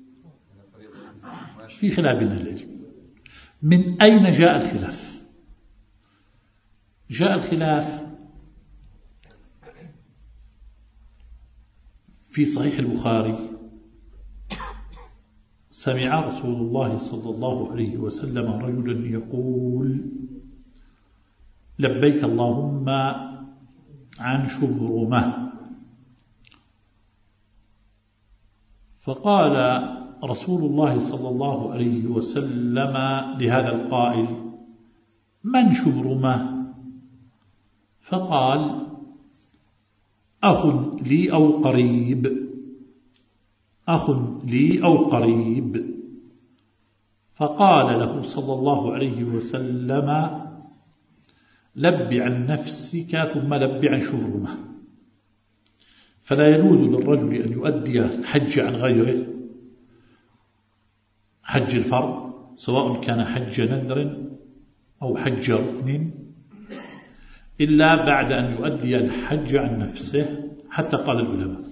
Speaker 2: في خلاف بين العلم. من أين جاء الخلاف؟ جاء الخلاف في صحيح البخاري: سمع رسول الله صلى الله عليه وسلم رجلا يقول: لبيك اللهم عن شبرمة. فقال رسول الله صلى الله عليه وسلم لهذا القائل: من شبرمة؟ فقال: أخ لي أو قريب، أخ لي أو قريب. فقال له صلى الله عليه وسلم: لب عن نفسك ثم لب عن شبرمة. فلا يجوز للرجل أن يؤدي الحج عن غيره، حج الفرض، سواء كان حج نذر أو حج ركن، إلا بعد أن يؤدي الحج عن نفسه. حتى قال العلماء: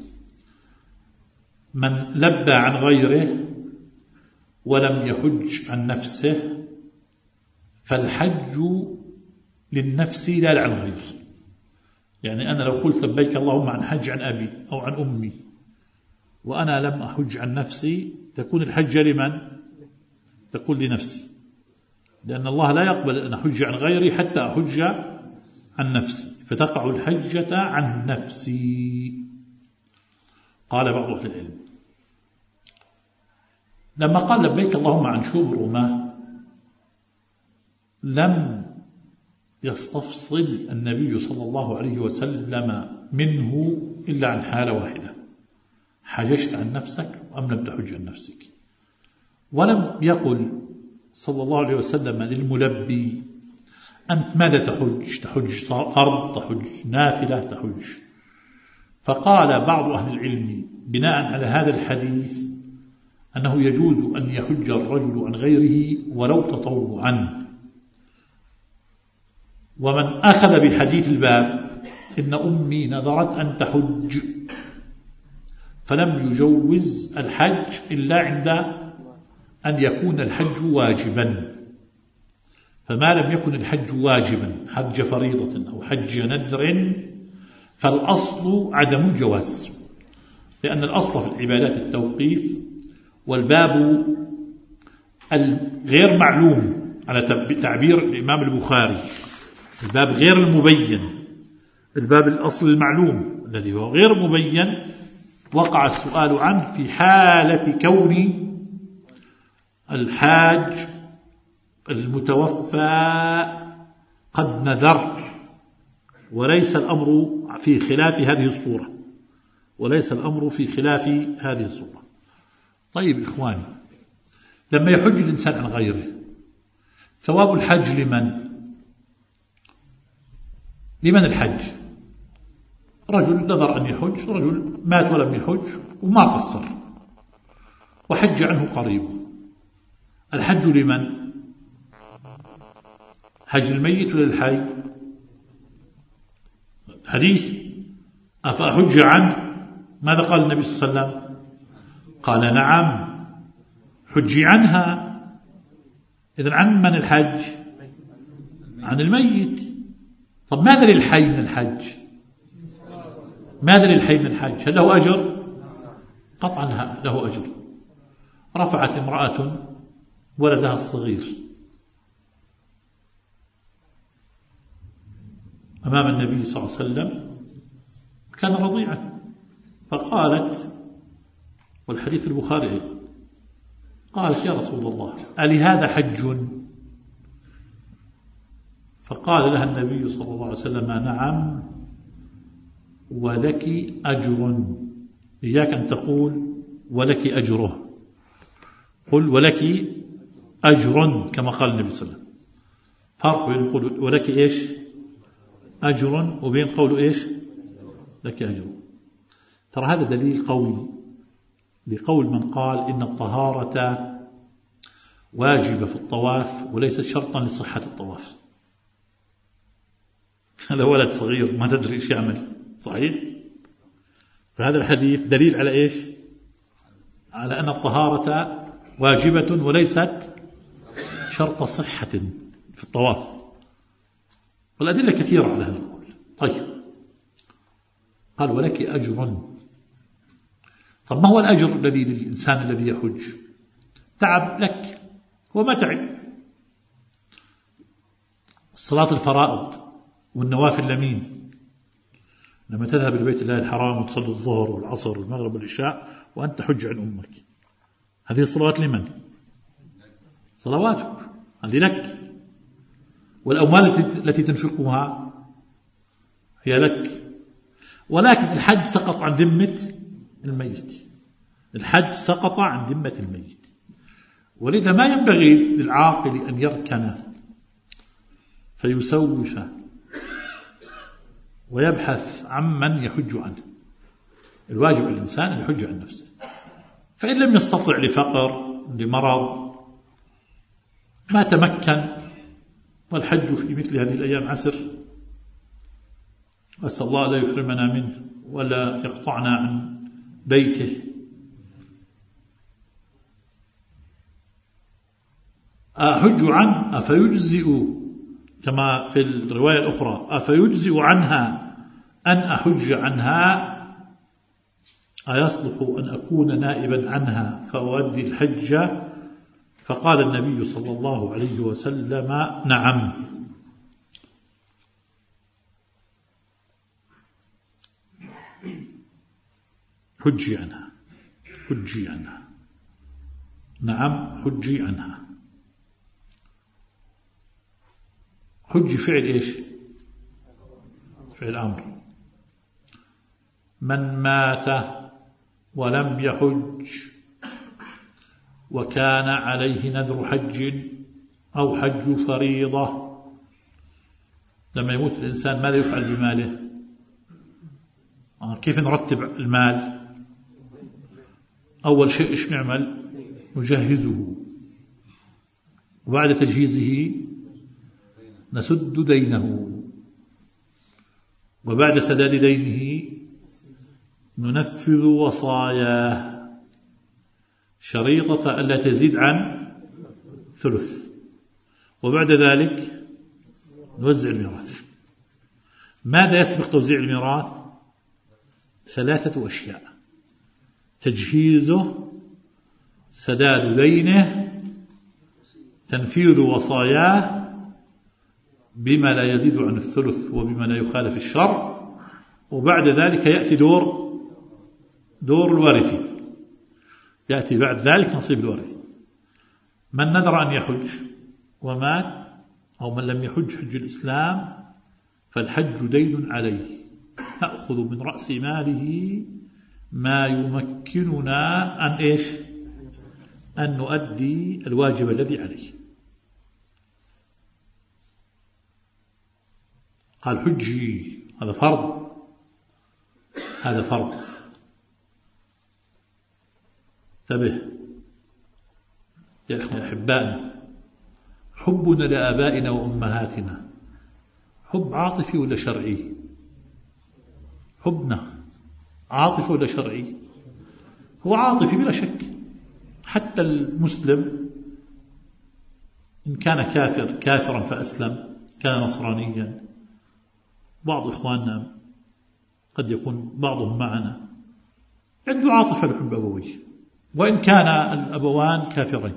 Speaker 2: من لبى عن غيره ولم يحج عن نفسه فالحج للنفس لا عن غيره. يعني أنا لو قلت لبيك اللهم عن حج عن أبي أو عن أمي وأنا لم أحج عن نفسي، تكون الحجة لمن؟ تكون لنفسي، لأن الله لا يقبل أن أحج عن غيري حتى أحج عن نفسي، فتقع الحجة عن نفسي. قال بعض أهل العلم: لما قال لبيك اللهم عن شبرمة لم يستفصل النبي صلى الله عليه وسلم منه إلا عن حالة واحدة: حججت عن نفسك أم لم تحج عن نفسك. ولم يقل صلى الله عليه وسلم للملبي: أنت ماذا تحج؟ تحج فرض، تحج نافلة، تحج. فقال بعض أهل العلم بناء على هذا الحديث أنه يجوز أن يحج الرجل عن غيره ولو تطوعا. ومن أخذ بحديث الباب إن أمي نذرت أن تحج فلم يجوز الحج إلا عند أن يكون الحج واجبا. فما لم يكن الحج واجبا، حج فريضة أو حج نذر، فالأصل عدم الجواز، لأن الأصل في العبادات التوقيف، والباب الغير معلوم على تعبير الإمام البخاري، الباب غير المبين. الباب الأصل المعلوم الذي هو غير مبين وقع السؤال عنه في حالة كون الحاج المتوفى قد نذر، وليس الأمر في خلاف هذه الصورة، وليس الأمر في خلاف هذه الصورة. طيب إخواني، لما يحج الإنسان عن غيره ثواب الحج لمن؟ لمن الحج؟ رجل نذر أن يحج، رجل مات ولم يحج وما قصر وحج عنه قريبه. الحج لمن؟ حج الميت ولا الحي؟ حديث أفأحج عنه؟ ماذا قال النبي صلى الله عليه وسلم؟ قال نعم حجي عنها. إذن عن من الحج؟ عن الميت. طب ماذا للحي من الحج؟ ماذا للحي من الحج؟ هل له أجر؟ قطعا له أجر. رفعت امرأة ولدها الصغير أمام النبي صلى الله عليه وسلم، كان رضيعا، فقالت، والحديث البخاري، قالت يا رسول الله ألهذا حج؟ فقال لها النبي صلى الله عليه وسلم نعم ولك أجر. إياك أن تقول ولك أجره، قل ولك أجر كما قال النبي صلى الله عليه وسلم. فرق بين قول ولك إيش أجر وبين قول إيش لك أجر. ترى هذا دليل قوي لقول من قال إن الطهارة واجبة في الطواف وليست شرطا لصحة الطواف. هذا ولد صغير ما تدري إيش يعمل، صحيح؟ فهذا الحديث دليل على إيش؟ على أن الطهارة واجبة وليست شرط صحة في الطواف، والأدلة كثيرة على هذا القول. طيب، قال ولك أجر. طب ما هو الأجر الذي للإنسان الذي يحج؟ تعب لك وما تعب. الصلاة الفرائض والنوافل لمين؟ لما تذهب إلى بيت الله الحرام وتصلي الظهر والعصر والمغرب والعشاء وأنت حج عن أمك، هذه الصلوات لمن؟ صلواتك هذه لك، والأموال التي تنفقها هي لك. ولكن الحج سقط عن ذمة الميت، الحج سقط عن ذمة الميت، ولذا ما ينبغي للعاقل أن يركن فيسوف ويبحث عمن يحج عنه. الواجب على الإنسان أن يحج عن نفسه، فإن لم يستطع لفقر لمرض ما تمكن، والحج في مثل هذه الأيام عسر، أسأل الله لا يحرمنا منه ولا يقطعنا عن بيته. أحج عنه أفيجزئ، كما في الرواية الأخرى أفيجزئ عنها أن أحج عنها، أيصلح أن أكون نائبا عنها فأؤدي الحج؟ فقال النبي صلى الله عليه وسلم نعم. حجي عنها، حجي عنها، نعم حجي عنها. حج فعل إيش؟ فعل أمر. من مات ولم يحج وكان عليه نذر حج أو حج فريضة، لما يموت الإنسان ماذا يفعل بماله؟ كيف نرتب المال؟ أول شيء إيش نعمل؟ نجهزه، وبعد تجهيزه نسد دينه، وبعد سداد دينه ننفذ وصاياه شريطة ألا تزيد عن ثلث، وبعد ذلك نوزع الميراث. ماذا يسبق توزيع الميراث؟ 3 أشياء: تجهيزه، سداد دينه، تنفيذ وصاياه بما لا يزيد عن الثلث وبما لا يخالف الشرع، وبعد ذلك يأتي دور الوارث، يأتي بعد ذلك نصيب الوارث. من نذر أن يحج ومات أو من لم يحج حج الإسلام فالحج دين عليه، نأخذ من رأس ماله ما يمكننا أن إيش؟ أن نؤدي الواجب الذي عليه. قال حجي، هذا فرض، هذا فرق. انتبه يا إخوة أحبائنا، حبنا لآبائنا وأمهاتنا حب عاطفي ولا شرعي؟ حبنا عاطفي ولا شرعي؟ هو عاطفي بلا شك. حتى المسلم إن كان كافرا فأسلم، كان نصرانيا، بعض إخواننا قد يكون بعضهم معنا عنده عاطفة لحب أبويه وإن كان الأبوان كافرين،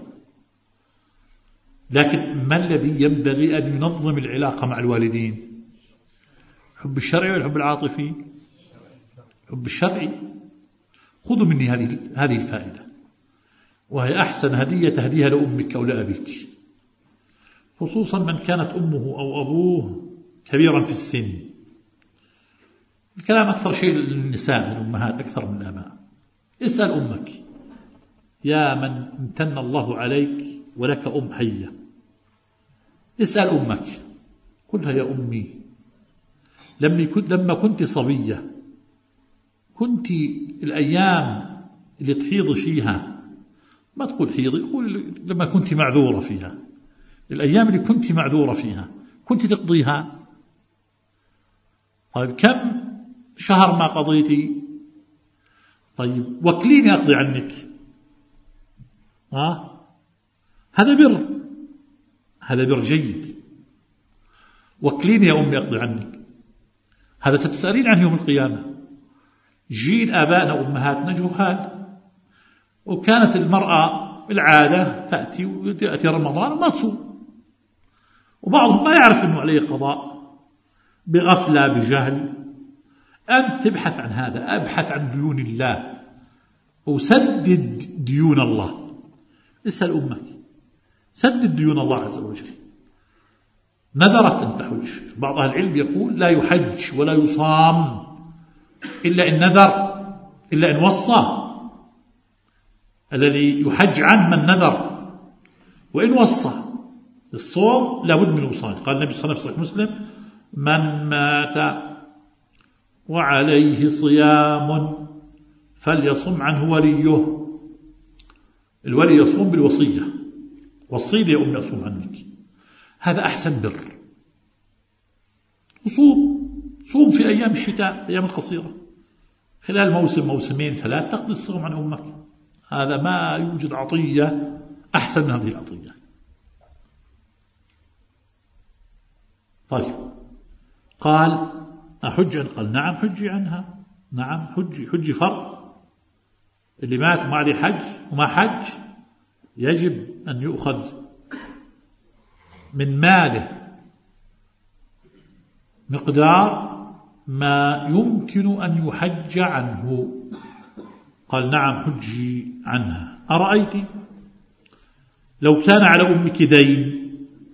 Speaker 2: لكن ما الذي ينبغي أن ينظم العلاقة مع الوالدين؟ حب الشرعي ولا حب العاطفي؟ حب الشرعي. خذوا مني هذه الفائدة، وهي أحسن هدية تهديها لأمك أو لأبيك، خصوصا من كانت أمه أو أبوه كبيرا في السن. الكلام أكثر شيء للنساء، الأمهات أكثر من الآباء. اسأل أمك يا من امتن الله عليك ولك أم حية، اسأل أمك قلها يا أمي لما كنت صبية، كنت الأيام اللي تحيض فيها، ما تقول حيض، قول لما كنت معذورة فيها، الأيام اللي كنت معذورة فيها كنت تقضيها. طيب كم شهر ما قضيتي؟ طيب وكليني أقضي عنك. هذا بر، هذا بر جيد. وكليني يا أمي أقضي عنك. هذا ستسألين عنه يوم القيامة. جيل آبائنا وأمهاتنا جهال، وكانت المرأة العادة تأتي رمضان وما تصوم، وبعضهم ما يعرف أنه عليه قضاء، بغفلة بجهل. أنت تبحث عن هذا، أبحث عن ديون الله وسدد ديون الله. اسأل أمك، سدد ديون الله عز وجل. نذرت أن تحج، بعض أهل العلم يقول لا يحج ولا يصام إلا إن نذر، إلا إن وصى. الذي يحج عنه من نذر، وإن وصى. الصوم لابد من الوصال. قال النبي صلى الله عليه وسلم من مات وعليه صيام فليصم عنه وليه. الولي يصوم بالوصية، وصيني يا أمي أصوم عنك. هذا أحسن بر. صوم في أيام الشتاء، أيام القصيرة، خلال موسمين 3 تقضي الصوم عن أمك. هذا ما يوجد عطية أحسن من هذه العطية. طيب قال أحج؟ قال نعم حجي عنها. نعم حجي فرض. اللي مات وما عليه حج وما حج يجب أن يؤخذ من ماله مقدار ما يمكن أن يحج عنه. قال نعم حجي عنها. أرأيت لو كان على أمك دين؟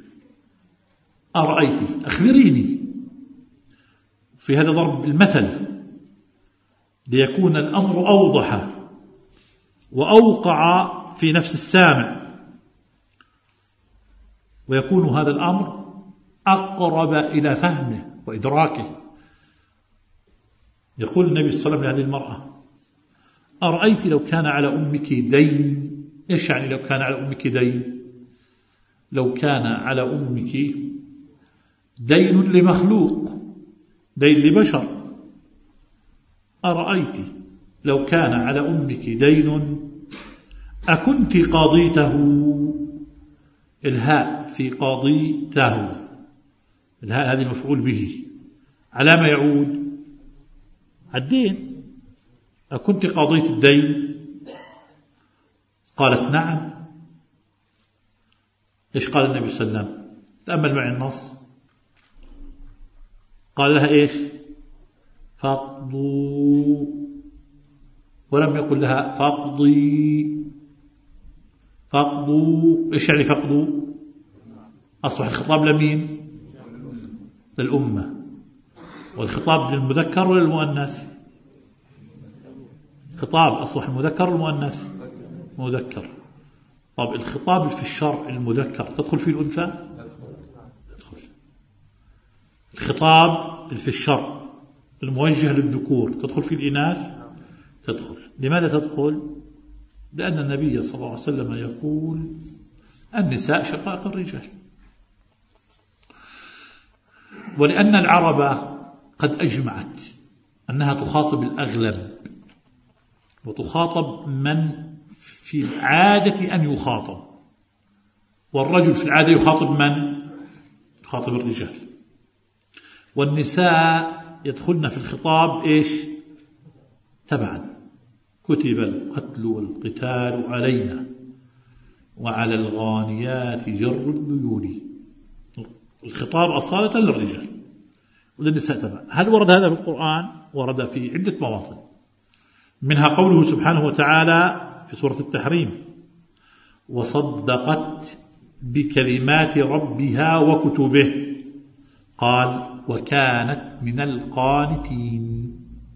Speaker 2: أرأيت، أخبريني. في هذا ضرب المثل ليكون الأمر أوضح وأوقع في نفس السامع، ويكون هذا الأمر أقرب إلى فهمه وإدراكه. يقول النبي صلى الله عليه وسلم لهذه المرأة أرأيت لو كان على أمك دين؟ إيش يعني لو كان على أمك دين؟ لو كان على أمك دين لمخلوق، دين لبشر. أرأيت لو كان على أمك دين أكنت قاضيته؟ الهاء في قاضيته، الهاء هذه المفعول به، على ما يعود؟ الدين. أكنت قاضيت الدين؟ قالت نعم. إيش قال النبي صلى الله عليه وسلم؟ تأمل معي النص. قال لها إيش؟ فاقضوا، ولم يقل لها فاقضي. فاقضوا، إيش يعني فاقضوا؟ أصبح الخطاب لمين؟ للأمة. والخطاب للمذكر ولا للمؤنث؟ خطاب أصبح المذكر والمؤنث مذكر. طب الخطاب في الشرع المذكر تدخل فيه الأنثى؟ تدخل. الخطاب في الشرع الموجه للذكور تدخل في الإناث؟ تدخل. لماذا تدخل؟ لأن النبي صلى الله عليه وسلم يقول النساء شقائق الرجال، ولأن العرب قد أجمعت أنها تخاطب الأغلب وتخاطب من في العادة أن يخاطب، والرجل في العادة يخاطب من؟ يخاطب الرجال، والنساء يدخلن في الخطاب إيش؟ تبعا. كتب القتل والقتال علينا وعلى الغانيات جر البيول. الخطاب أصالة للرجال وللنساء تبعا. هل ورد هذا في القرآن؟ ورد في عدة مواطن، منها قوله سبحانه وتعالى في سورة التحريم: وصدقت بكلمات ربها وكتبه، قال وكانت من القانتين.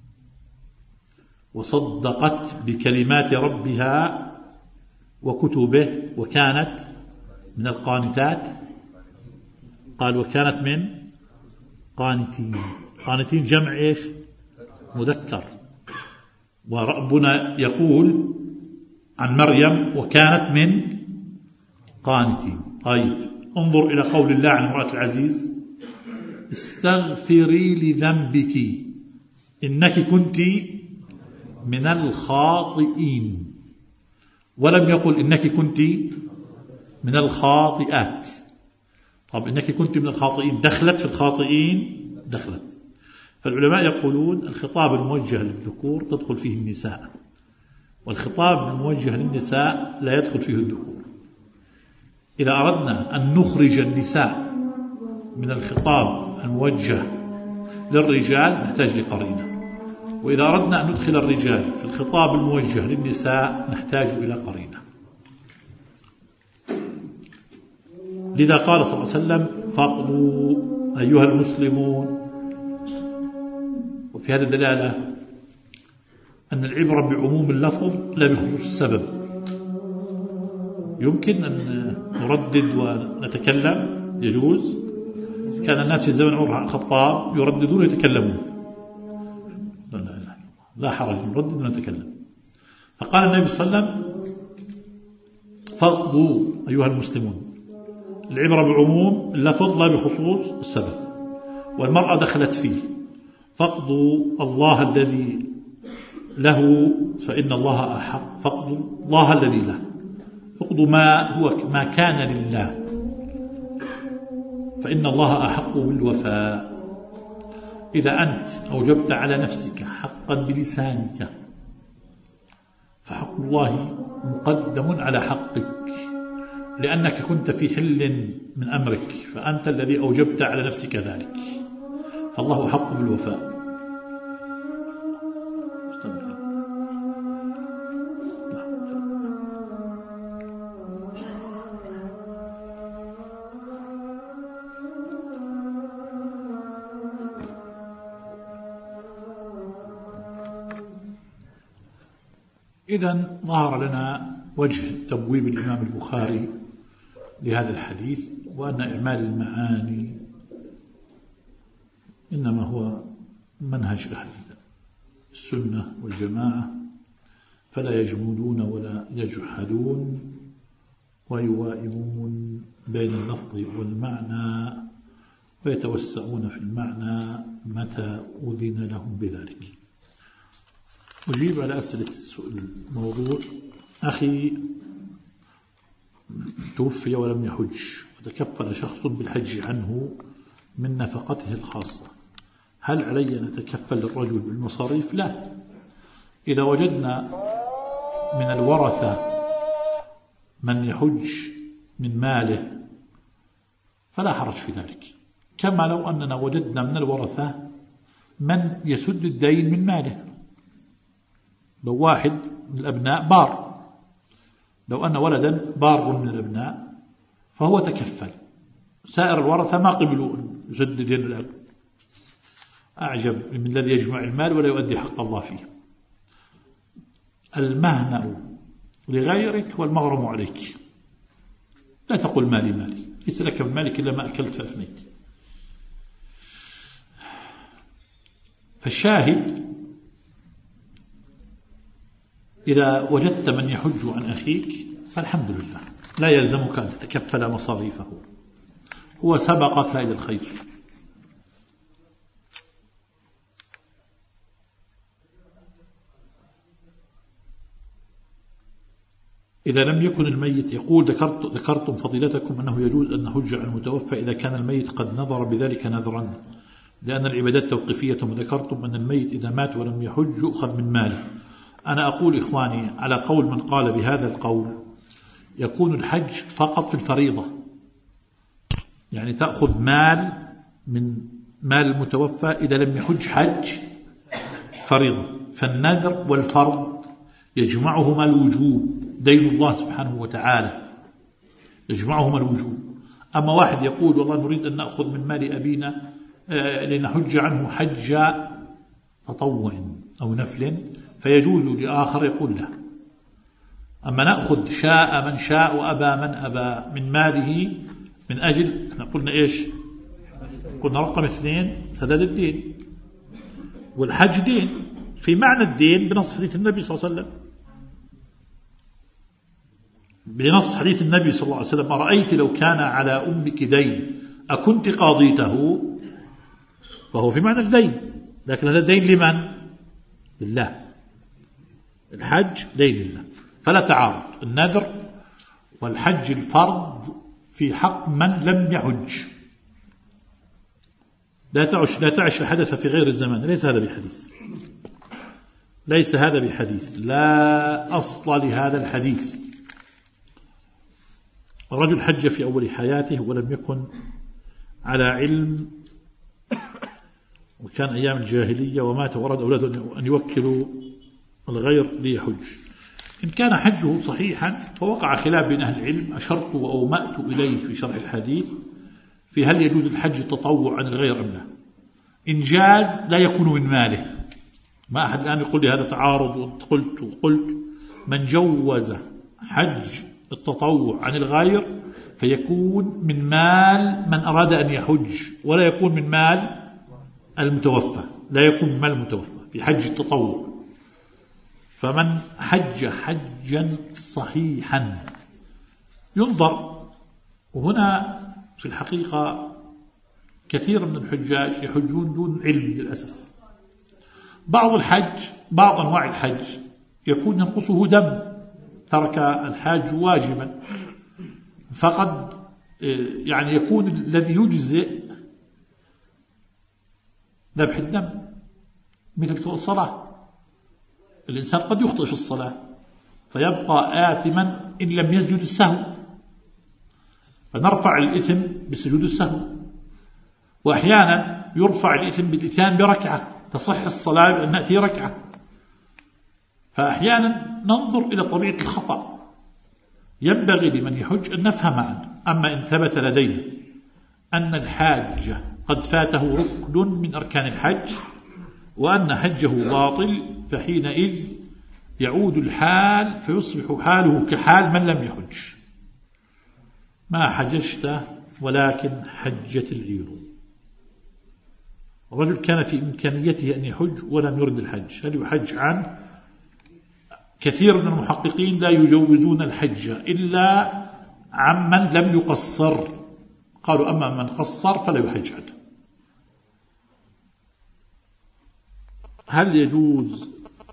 Speaker 2: وصدقت بكلمات ربها وكتبه وكانت من القانتات، قال وكانت من قانتين. قانتين جمع إيش؟ مذكر. وربنا يقول عن مريم وكانت من قانتين. طيب انظر إلى قول الله عن امرأة العزيز: استغفري لذنبك إنك كنت من الخاطئين، ولم يقل إنك كنت من الخاطئات. طب إنك كنت من الخاطئين دخلت في الخاطئين؟ دخلت. فالعلماء يقولون الخطاب الموجه للذكور تدخل فيه النساء، والخطاب الموجه للنساء لا يدخل فيه الذكور. إذا أردنا أن نخرج النساء من الخطاب الموجه للرجال نحتاج لقرينة، وإذا أردنا أن ندخل الرجال في الخطاب الموجه للنساء نحتاج إلى قرينة. لذا قال صلى الله عليه وسلم: فاقضوا أيها المسلمون. وفي هذا دلالة أن العبرة بعموم اللفظ لا بخصوص السبب. يمكن أن نردد ونتكلم، يجوز. كان الناس في زمن عمر الخطاب يرددون ويتكلمون، لا حرج، نردد ونتكلم. فقال النبي صلى الله عليه وسلم: فاقضوا أيها المسلمون. العبرة بعموم اللفظ لا بخصوص السبب، والمرأة دخلت فيه. فاقضوا الله الذي له فإن الله أحق، فاقضوا الله الذي له، فاقضوا ما كان لله فإن الله أحق بالوفاء. إذا أنت أوجبت على نفسك حقا بلسانك فحق الله مقدم على حقك، لأنك كنت في حل من أمرك، فأنت الذي أوجبت على نفسك ذلك، فالله حق بالوفاء. إذن ظهر لنا وجه تبويب الإمام البخاري لهذا الحديث، وأن إعمال المعاني إنما هو منهج أهل السنة والجماعة، فلا يجمدون ولا يجحدون ويوائمون بين اللفظ والمعنى ويتوسعون في المعنى متى أذن لهم بذلك. أجيب على أسئلة الموضوع. أخي توفي ولم يحج وتكفل شخص بالحج عنه من نفقته الخاصة، هل علي أن أتكفل للرجل بالمصاريف؟ لا. إذا وجدنا من الورثة من يحج من ماله فلا حرج في ذلك، كما لو أننا وجدنا من الورثة من يسد الدين من ماله. لو واحد من الأبناء بار، لو أن ولدا بار من الأبناء فهو تكفل، سائر الورثة ما قبلوا يسد دين الأب. أعجب من الذي يجمع المال ولا يؤدي حق الله فيه. المهنأ لغيرك والمغرم عليك. لا تقول مالي مالي، ليس لك من مالك إلا ما أكلت فأفنيت. فالشاهد إذا وجدت من يحج عن أخيك فالحمد لله، لا يلزمك أن تتكفل مصاريفه، هو سبقك إلى الخير. إذا لم يكن الميت، يقول ذكرتم فضيلتكم أنه يجوز أن نحج عن المتوفى إذا كان الميت قد نظر بذلك نذرا، لأن العبادات توقيفية، وذكرتم أن الميت إذا مات ولم يحج يؤخذ من ماله. أنا أقول إخواني على قول من قال بهذا القول يكون الحج فقط في الفريضة، يعني تأخذ مال من مال المتوفى إذا لم يحج حج فريضة. فالنذر والفرض يجمعهما الوجوب، دين الله سبحانه وتعالى يجمعهما الوجوب. أما واحد يقول والله نريد أن نأخذ من مال أبينا لنحج عنه حج تطوع أو نفل، فيجوز لآخر يقول له. أما نأخذ شاء من شاء وأبى من أبى من ماله من أجل، احنا قلنا إيش؟ قلنا رقم 2 سداد الدين، والحج دين في معنى الدين بنص حديث النبي صلى الله عليه وسلم، بنص حديث النبي صلى الله عليه وسلم: أرأيت لو كان على أمك دين أكنت قاضيته؟ وهو في معنى الدين، لكن هذا الدين لمن؟ لله. الحج دين لله، فلا تعارض النذر والحج الفرض في حق من لم يحج. لا تعش الحدث في غير الزمان، ليس هذا بحديث، ليس هذا بحديث، لا أصل لهذا الحديث. الرجل حج في أول حياته ولم يكن على علم، وكان أيام الجاهلية، ومات ورد أولاده أن يوكلوا الغير ليحج. إن كان حجه صحيحا فوقع خلاف بين أهل العلم، أشرت وأومأت إليه في شرح الحديث، في هل يجوز الحج التطوع عن الغير أم لا. إن جاز لا يكون من ماله. ما أحد الآن يقول لي هذا تعارض، وقلت من جوز حج التطوع عن الغير فيكون من مال من أراد أن يحج، ولا يكون من مال المتوفى، لا يكون من مال المتوفى في حج التطوع. فمن حج حجا صحيحا ينظر. وهنا في الحقيقة كثير من الحجاج يحجون دون علم للأسف. بعض أنواع الحج يكون ينقصه دم، ترك الحاج واجبا، فقد يعني يكون الذي يجزئ ذبح الدم، مثل الصلاة. الإنسان قد يخطئ في الصلاة فيبقى آثما إن لم يسجد السهو، فنرفع الإثم بسجود السهو. وأحيانا يرفع الإثم بالإتيان بركعة، تصح الصلاة أن نأتي ركعة. فأحيانا ننظر إلى طبيعة الخطأ. ينبغي لمن يحج أن نفهم عنه. أما إن ثبت لدينا أن الحاج قد فاته ركن من أركان الحج وأن حجه باطل، فحينئذ يعود الحال فيصبح حاله كحال من لم يحج. ما حججت ولكن حجت العير. الرجل كان في إمكانيته أن يحج ولم يرد الحج، هل يحج عنه؟ كثير من المحققين لا يجوزون الحج إلا عمن لم يقصر، قالوا أما من قصر فلا يحج عنه. هل يجوز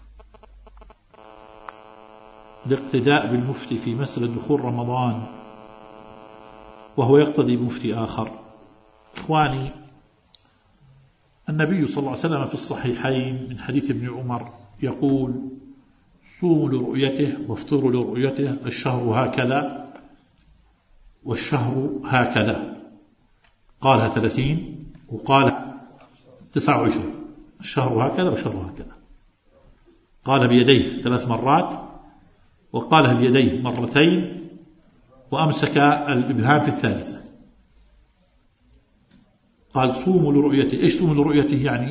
Speaker 2: الاقتداء بالمفتي في مسألة دخول رمضان وهو يقتدي بمفتي آخر؟ إخواني، النبي صلى الله عليه وسلم في الصحيحين من حديث ابن عمر يقول: صوموا لرؤيته وافطروا لرؤيته، الشهر هكذا والشهر هكذا. قالها 30 وقال 29، الشهر هكذا والشهر هكذا. قال بيديه 3 مرات، وقالها بيديه مرتين، وأمسك الإبهام في الثالثة. قال صوموا لرؤيته. إيش صوموا لرؤيته يعني؟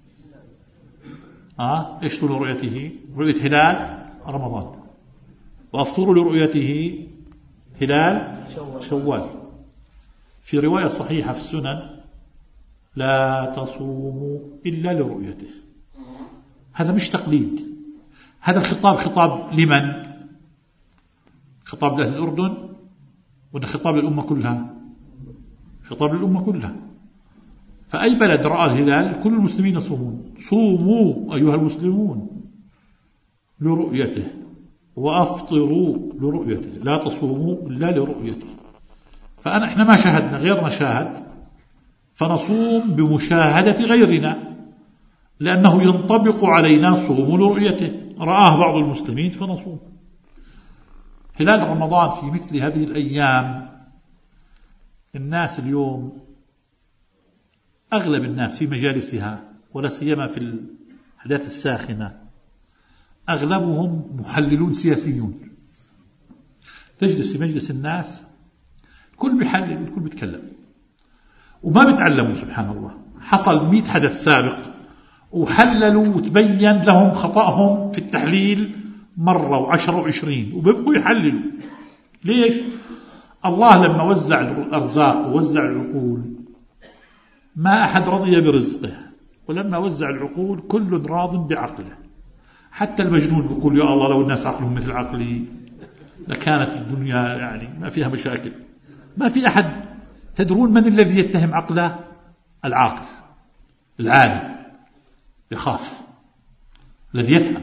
Speaker 2: إيش صوموا لرؤيته؟ رؤية هلال رمضان. وأفطروا لرؤيته هلال شوال. في رواية صحيحة في السنن لا تصوموا إلا لرؤيته. هذا مش تقليد، هذا الخطاب خطاب لمن؟ خطاب لأهل الأردن ولا خطاب للأمة كلها؟ خطاب للأمة كلها. فأي بلد رأى الهلال كل المسلمين يصومون. صوموا أيها المسلمون لرؤيته وأفطروا لرؤيته، لا تصوموا إلا لرؤيته. إحنا ما شاهدنا، غيرنا شاهد، فنصوم بمشاهدة غيرنا، لأنه ينطبق علينا صوم لرؤيته، رآه بعض المسلمين فنصوم. هلال رمضان في مثل هذه الأيام، الناس اليوم أغلب الناس في مجالسها ولا سيما في الأحداث الساخنة أغلبهم محللون سياسيون. تجلس في مجلس الناس كل بيحلل الكل بيتكلم وما بيتعلموا. سبحان الله، حصل 100 حدث سابق وحللوا وتبين لهم خطأهم في التحليل مرة و10 و20 وبيبقوا يحللوا. ليش؟ الله لما وزع الأرزاق ووزع العقول ما أحد رضي برزقه، ولما وزع العقول كل راض بعقله. حتى المجنون بيقول يا الله لو الناس عقلهم مثل عقلي لكانت الدنيا يعني ما فيها مشاكل. ما في أحد. تدرون من الذي يتهم عقله؟ العاقل العالم، يخاف، الذي يفهم.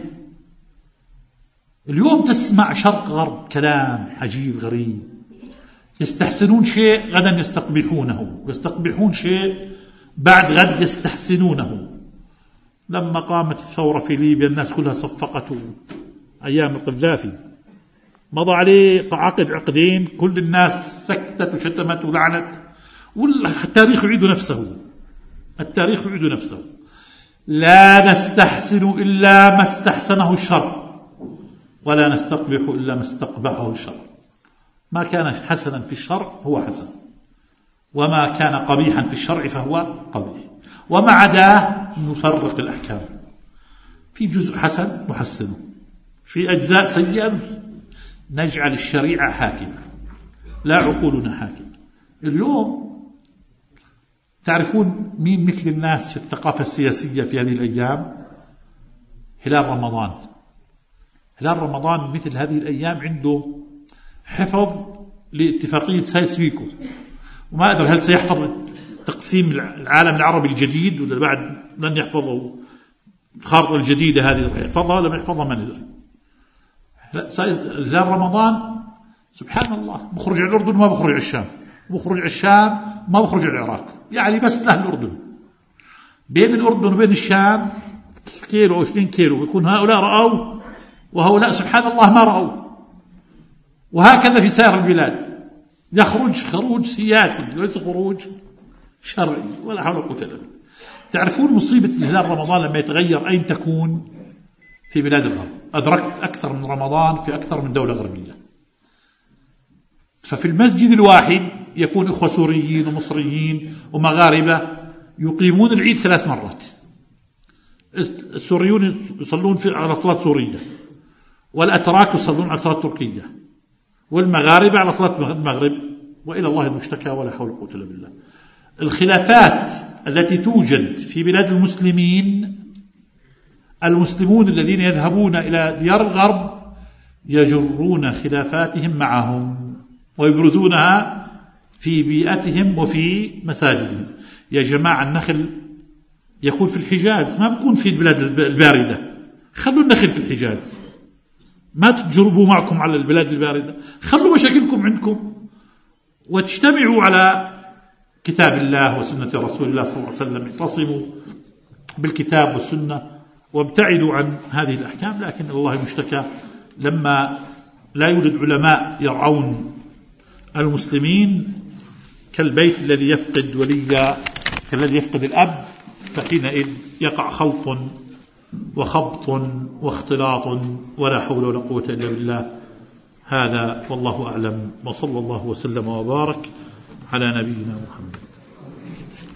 Speaker 2: اليوم تسمع شرق غرب كلام عجيب غريب، يستحسنون شيء غدا يستقبحونه، ويستقبحون شيء بعد غد يستحسنونه. لما قامت الثورة في ليبيا الناس كلها صفقته أيام القذافي، مضى عليه عقدين كل الناس سكتت وشتمت ولعنت، والتاريخ يعيد نفسه. التاريخ يعيد نفسه. لا نستحسن إلا ما استحسنه الشر، ولا نستقبح إلا ما استقبحه الشر. ما كان حسنا في الشرع هو حسن، وما كان قبيحا في الشرع فهو قبيح، وما عداه نفرق الأحكام. في جزء حسن نحسنه، في أجزاء سيئة نجعل الشريعة حاكمة لا عقولنا حاكمة. اليوم تعرفون مين مثل الناس في الثقافة السياسية في هذه الأيام؟ هلال رمضان. هلال رمضان مثل هذه الأيام عنده حفظ لاتفاقية سايس-بيكو، وما أدري هل سيحفظ تقسيم العالم العربي الجديد ولا بعد لن يحفظه. الخارطة الجديدة هذه يحفظها ولا ما يحفظها ما ندري. هلال رمضان سبحان الله بخرج على الأردن وما بخرج على الشام، بخرج على الشام ما بخرج على العراق، يعني بس له الأردن. بين الأردن وبين الشام كيلو أو 2 كيلو، بيكون هؤلاء رأوا وهؤلاء سبحان الله ما رأوا. وهكذا في سائر البلاد، يخرج خروج سياسي وليس خروج شرعي ولا حول ولا قوة إلا بالله. تعرفون مصيبة هلال رمضان لما يتغير أين تكون؟ في بلاد الغرب. أدركت أكثر من رمضان في أكثر من دولة غربية. ففي المسجد الواحد يكون إخوة سوريين ومصريين ومغاربة يقيمون العيد 3 مرات. السوريون يصلون على صلاة سورية، والأتراك يصلون على صلاة تركية، والمغاربة على صلاة المغرب، وإلى الله المشتكى ولا حول ولا قوة إلا بالله. الخلافات التي توجد في بلاد المسلمين، المسلمون الذين يذهبون إلى ديار الغرب يجرون خلافاتهم معهم ويبرزونها في بيئتهم وفي مساجدهم. يا جماعة النخل يكون في الحجاز، ما بيكون في البلاد الباردة. خلوا النخل في الحجاز، ما تجربوا معكم على البلاد الباردة. خلوا مشاكلكم عندكم وتجتمعوا على كتاب الله وسنة رسول الله صلى الله عليه وسلم. اعتصموا بالكتاب والسنة وابتعدوا عن هذه الأحكام. لكن الله المشتكى لما لا يوجد علماء يرعون المسلمين كالبيت الذي يفقد وليا، كالذي يفقد الأب، فحينئذ يقع خلط وخبط واختلاط ولا حول ولا قوة إلا بالله. هذا والله أعلم، وصلى الله وسلم وبارك على نبينا محمد.